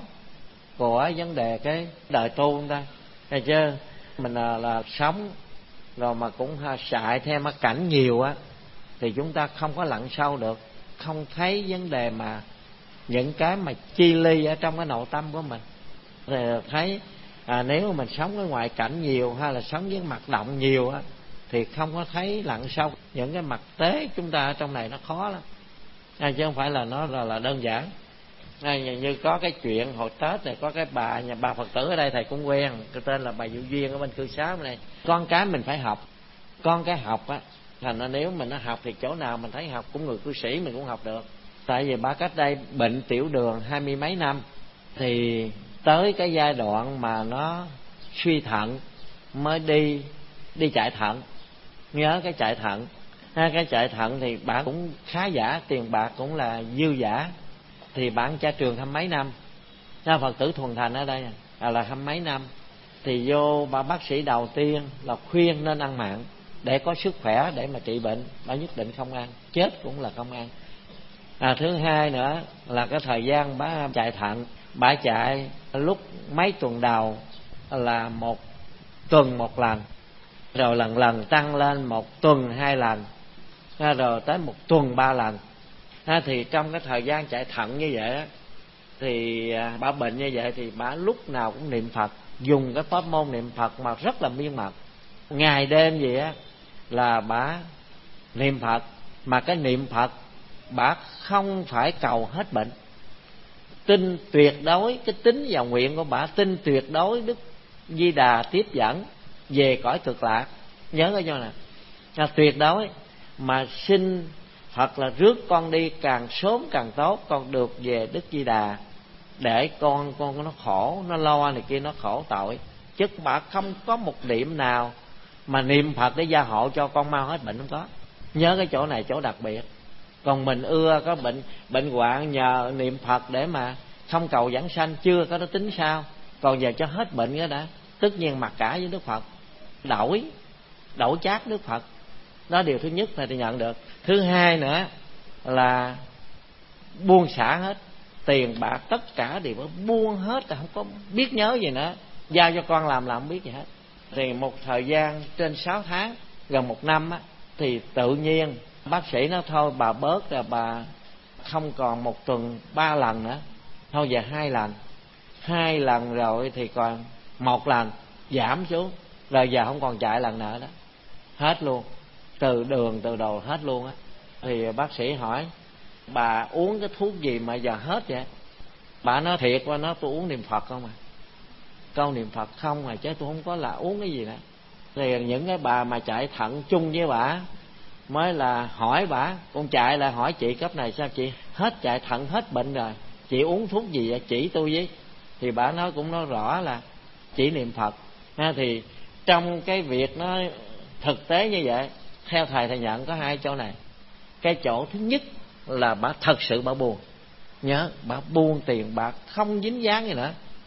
của vấn đề cái đời tu chúng ta. Thấy chưa? Mình là, là sống rồi mà cũng xài theo mắt cảnh nhiều á, thì chúng ta không có lặn sâu được, không thấy vấn đề mà những cái mà chi ly ở trong cái nội tâm của mình. Thì thấy à, nếu mà mình sống cái ngoại cảnh nhiều hay là sống với mặt động nhiều á, thì không có thấy lặn sâu những cái mặt tế chúng ta ở trong này, nó khó lắm à, chứ không phải là nó là, là đơn giản à, như có cái chuyện hồi Tết này có cái bà nhà bà Phật tử ở đây thầy cũng quen, cái tên là bà Diệu Duyên ở bên cư xá bên này. Con cái mình phải học, con cái học á, thành ra nếu mình nó học thì chỗ nào mình thấy học cũng người cư sĩ mình cũng học được. Tại vì bà cách đây bệnh tiểu đường hai mươi mấy năm, thì tới cái giai đoạn mà nó suy thận mới đi đi chạy thận. Nhớ cái chạy thận ha, cái chạy thận thì bà cũng khá giả, tiền bạc cũng là dư giả, thì bạn cha trường hăm mấy năm, nha, Phật tử Thuần Thành ở đây à, là hăm mấy năm, thì vô bà bác sĩ đầu tiên là khuyên nên ăn mặn để có sức khỏe để mà trị bệnh, bà nhất định không ăn, chết cũng là không ăn. À, thứ hai nữa là cái thời gian bà chạy thận, bà chạy lúc mấy tuần đầu là một tuần một lần, rồi lần lần tăng lên một tuần hai lần, rồi tới một tuần ba lần. À, thì trong cái thời gian chạy thận như vậy đó, thì bà bệnh như vậy thì bà lúc nào cũng niệm Phật, dùng cái pháp môn niệm Phật mà rất là miên mật, ngày đêm gì á là bà niệm Phật. Mà cái niệm Phật bà không phải cầu hết bệnh, tin tuyệt đối cái tính và nguyện của bà, tin tuyệt đối Đức Di Đà tiếp dẫn về cõi cực lạc. Nhớ cái chỗ này là tuyệt đối, mà xin Phật là rước con đi càng sớm càng tốt, con được về Đức Di Đà, để con con nó khổ, nó lo này kia, nó khổ tội. Chứ bà không có một niệm nào mà niệm Phật để gia hộ cho con mau hết bệnh, không có. Nhớ cái chỗ này chỗ đặc biệt. Còn mình ưa có bệnh bệnh hoạn nhờ niệm Phật để mà không cầu giảng sanh, chưa có nó tính sao. Còn giờ cho hết bệnh cái đã, tất nhiên mặc cả với Đức Phật, đổi đổi chác Đức Phật. Đó điều thứ nhất là thì nhận được. Thứ hai nữa là buông xả hết, tiền bạc tất cả đều buông hết, là không có biết nhớ gì nữa, giao cho con làm là không biết gì hết. Thì một thời gian trên sáu tháng, gần một năm á, thì tự nhiên bác sĩ nói thôi bà bớt rồi, bà không còn một tuần ba lần nữa, thôi về hai lần. Hai lần rồi thì còn một lần, giảm xuống, rồi giờ không còn chạy lần nữa đó, hết luôn, từ đường từ đầu hết luôn á. Thì bác sĩ hỏi bà uống cái thuốc gì mà giờ hết vậy? Bà nói thiệt qua, nói tôi uống niệm Phật không à, câu niệm Phật không à, chứ tôi không có là uống cái gì nữa. Thì những cái bà mà chạy thận chung với bà mới là hỏi bà, con chạy là hỏi chị cấp này sao chị hết chạy thận hết bệnh rồi, chị uống thuốc gì vậy chỉ tôi với. Thì bà nói cũng nói rõ là chỉ niệm Phật ha. Thì trong cái việc nó thực tế như vậy, theo thầy thầy nhận có hai chỗ này. Cái chỗ thứ nhất là bà thật sự bà buồn, nhớ bà buông tiền bạc không dính dáng gì nữa,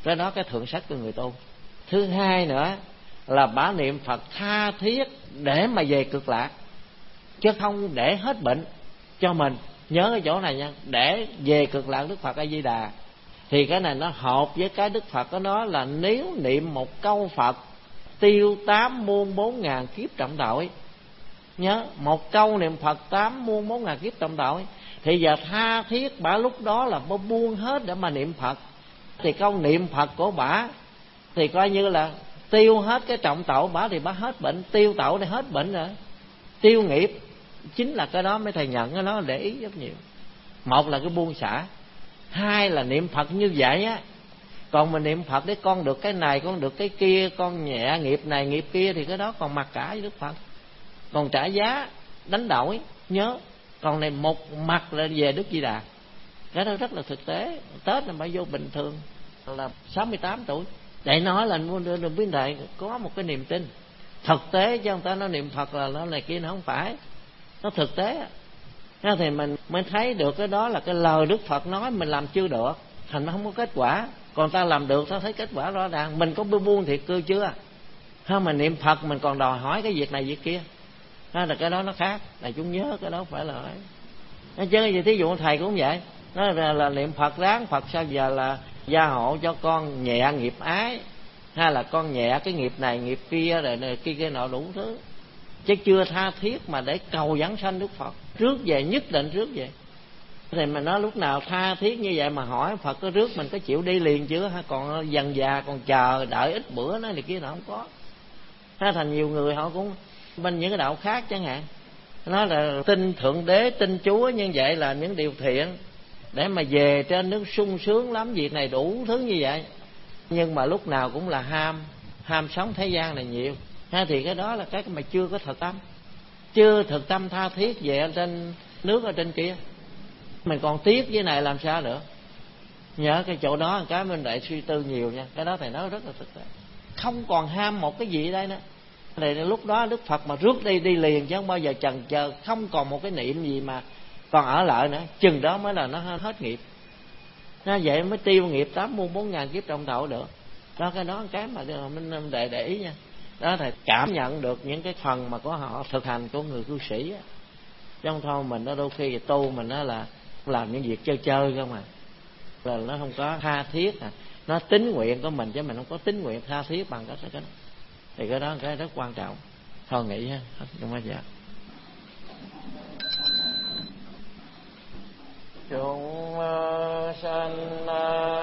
Cái đó cái thượng sách của người tu. Thứ hai nữa là bả niệm Phật tha thiết để mà về cực lạc, chứ không để hết bệnh cho mình. Nhớ cái chỗ này nha, để về cực lạc Đức Phật A Di Đà. Thì cái này nó hợp với cái Đức Phật có nói là nếu niệm một câu Phật tiêu tám muôn bốn ngàn kiếp trọng tội. Nhớ, một câu niệm Phật tám muôn bốn ngàn kiếp trọng tội. Thì giờ tha thiết bả lúc đó là bả buông hết để mà niệm Phật. Thì câu niệm Phật của bả thì coi như là tiêu hết cái trọng tội bả, thì bả hết bệnh. Tiêu tội thì hết bệnh rồi. Tiêu nghiệp chính là cái đó mấy thầy nhận cái đó để ý rất nhiều. Một là cái buông xả, hai là niệm Phật như vậy á. Còn mình niệm Phật để con được cái này, con được cái kia, con nhẹ nghiệp này nghiệp kia, thì cái đó còn mặc cả với Đức Phật, còn trả giá đánh đổi. Nhớ, còn này một mặt là về Đức Di Đà. Cái đó rất là thực tế. Tết là phải vô bình thường là sáu mươi tám tuổi để nói là đừng biết thầy có một cái niềm tin thực tế, chứ không ta nói niệm Phật là nó này kia, nó không phải, nó thực tế. Thế thì mình mới thấy được cái đó là cái lời Đức Phật nói mình làm chưa được, thành nó không có kết quả. Còn ta làm được, ta thấy kết quả rõ ràng. Mình có buông thiệt cư chưa? Không, mình niệm Phật mình còn đòi hỏi cái việc này việc kia, đó là cái đó nó khác. Là chúng nhớ cái đó phải là nó chứ gì. Thí dụ thầy cũng vậy, nói là, là niệm Phật ráng Phật sao giờ là gia hộ cho con nhẹ nghiệp ái, hay là con nhẹ cái nghiệp này nghiệp kia rồi này, kia kia nọ đủ thứ, chứ chưa tha thiết mà để cầu vãng sanh Đức Phật. Rước về, nhất định rước về. Thì mình nói lúc nào tha thiết như vậy mà hỏi Phật có rước mình có chịu đi liền chưa, hay còn dần già còn chờ đợi ít bữa nói này kia nọ không có. Thế thành nhiều người họ cũng bên những cái đạo khác chẳng hạn, nói là tin Thượng Đế, tin Chúa, như vậy là những điều thiện để mà về trên nước sung sướng lắm, việc này đủ thứ như vậy. Nhưng mà lúc nào cũng là ham ham sống thế gian này nhiều. Ha, thì cái đó là cái mà chưa có thực tâm, chưa thực tâm tha thiết về ở trên nước ở trên kia. Mình còn tiếc với này làm sao nữa. Nhớ cái chỗ đó cái mình lại suy tư nhiều nha. Cái đó thầy nói rất là thực tế, không còn ham một cái gì ở đây nữa. Thì lúc đó Đức Phật mà rước đi đi liền, chứ không bao giờ chần chờ. Không còn một cái niệm gì mà còn ở lại nữa, chừng đó mới là nó hết nghiệp. Nó vậy mới tiêu nghiệp tám muôn bốn ngàn kiếp trong tội được. Đó, cái đó cái mà mình để để ý nha. Đó thầy cảm nhận được những cái phần mà có họ thực hành của người cư sĩ á. Chứ không thôi mình nó đôi khi tu mình nó là làm những việc chơi chơi không à, là nó không có tha thiết à. Nó tín nguyện của mình chứ mình không có tín nguyện tha thiết bằng cách cái đó. Thì cái đó là cái rất quan trọng. Thôi nghĩ ha, không bao giờ. Chúng sanh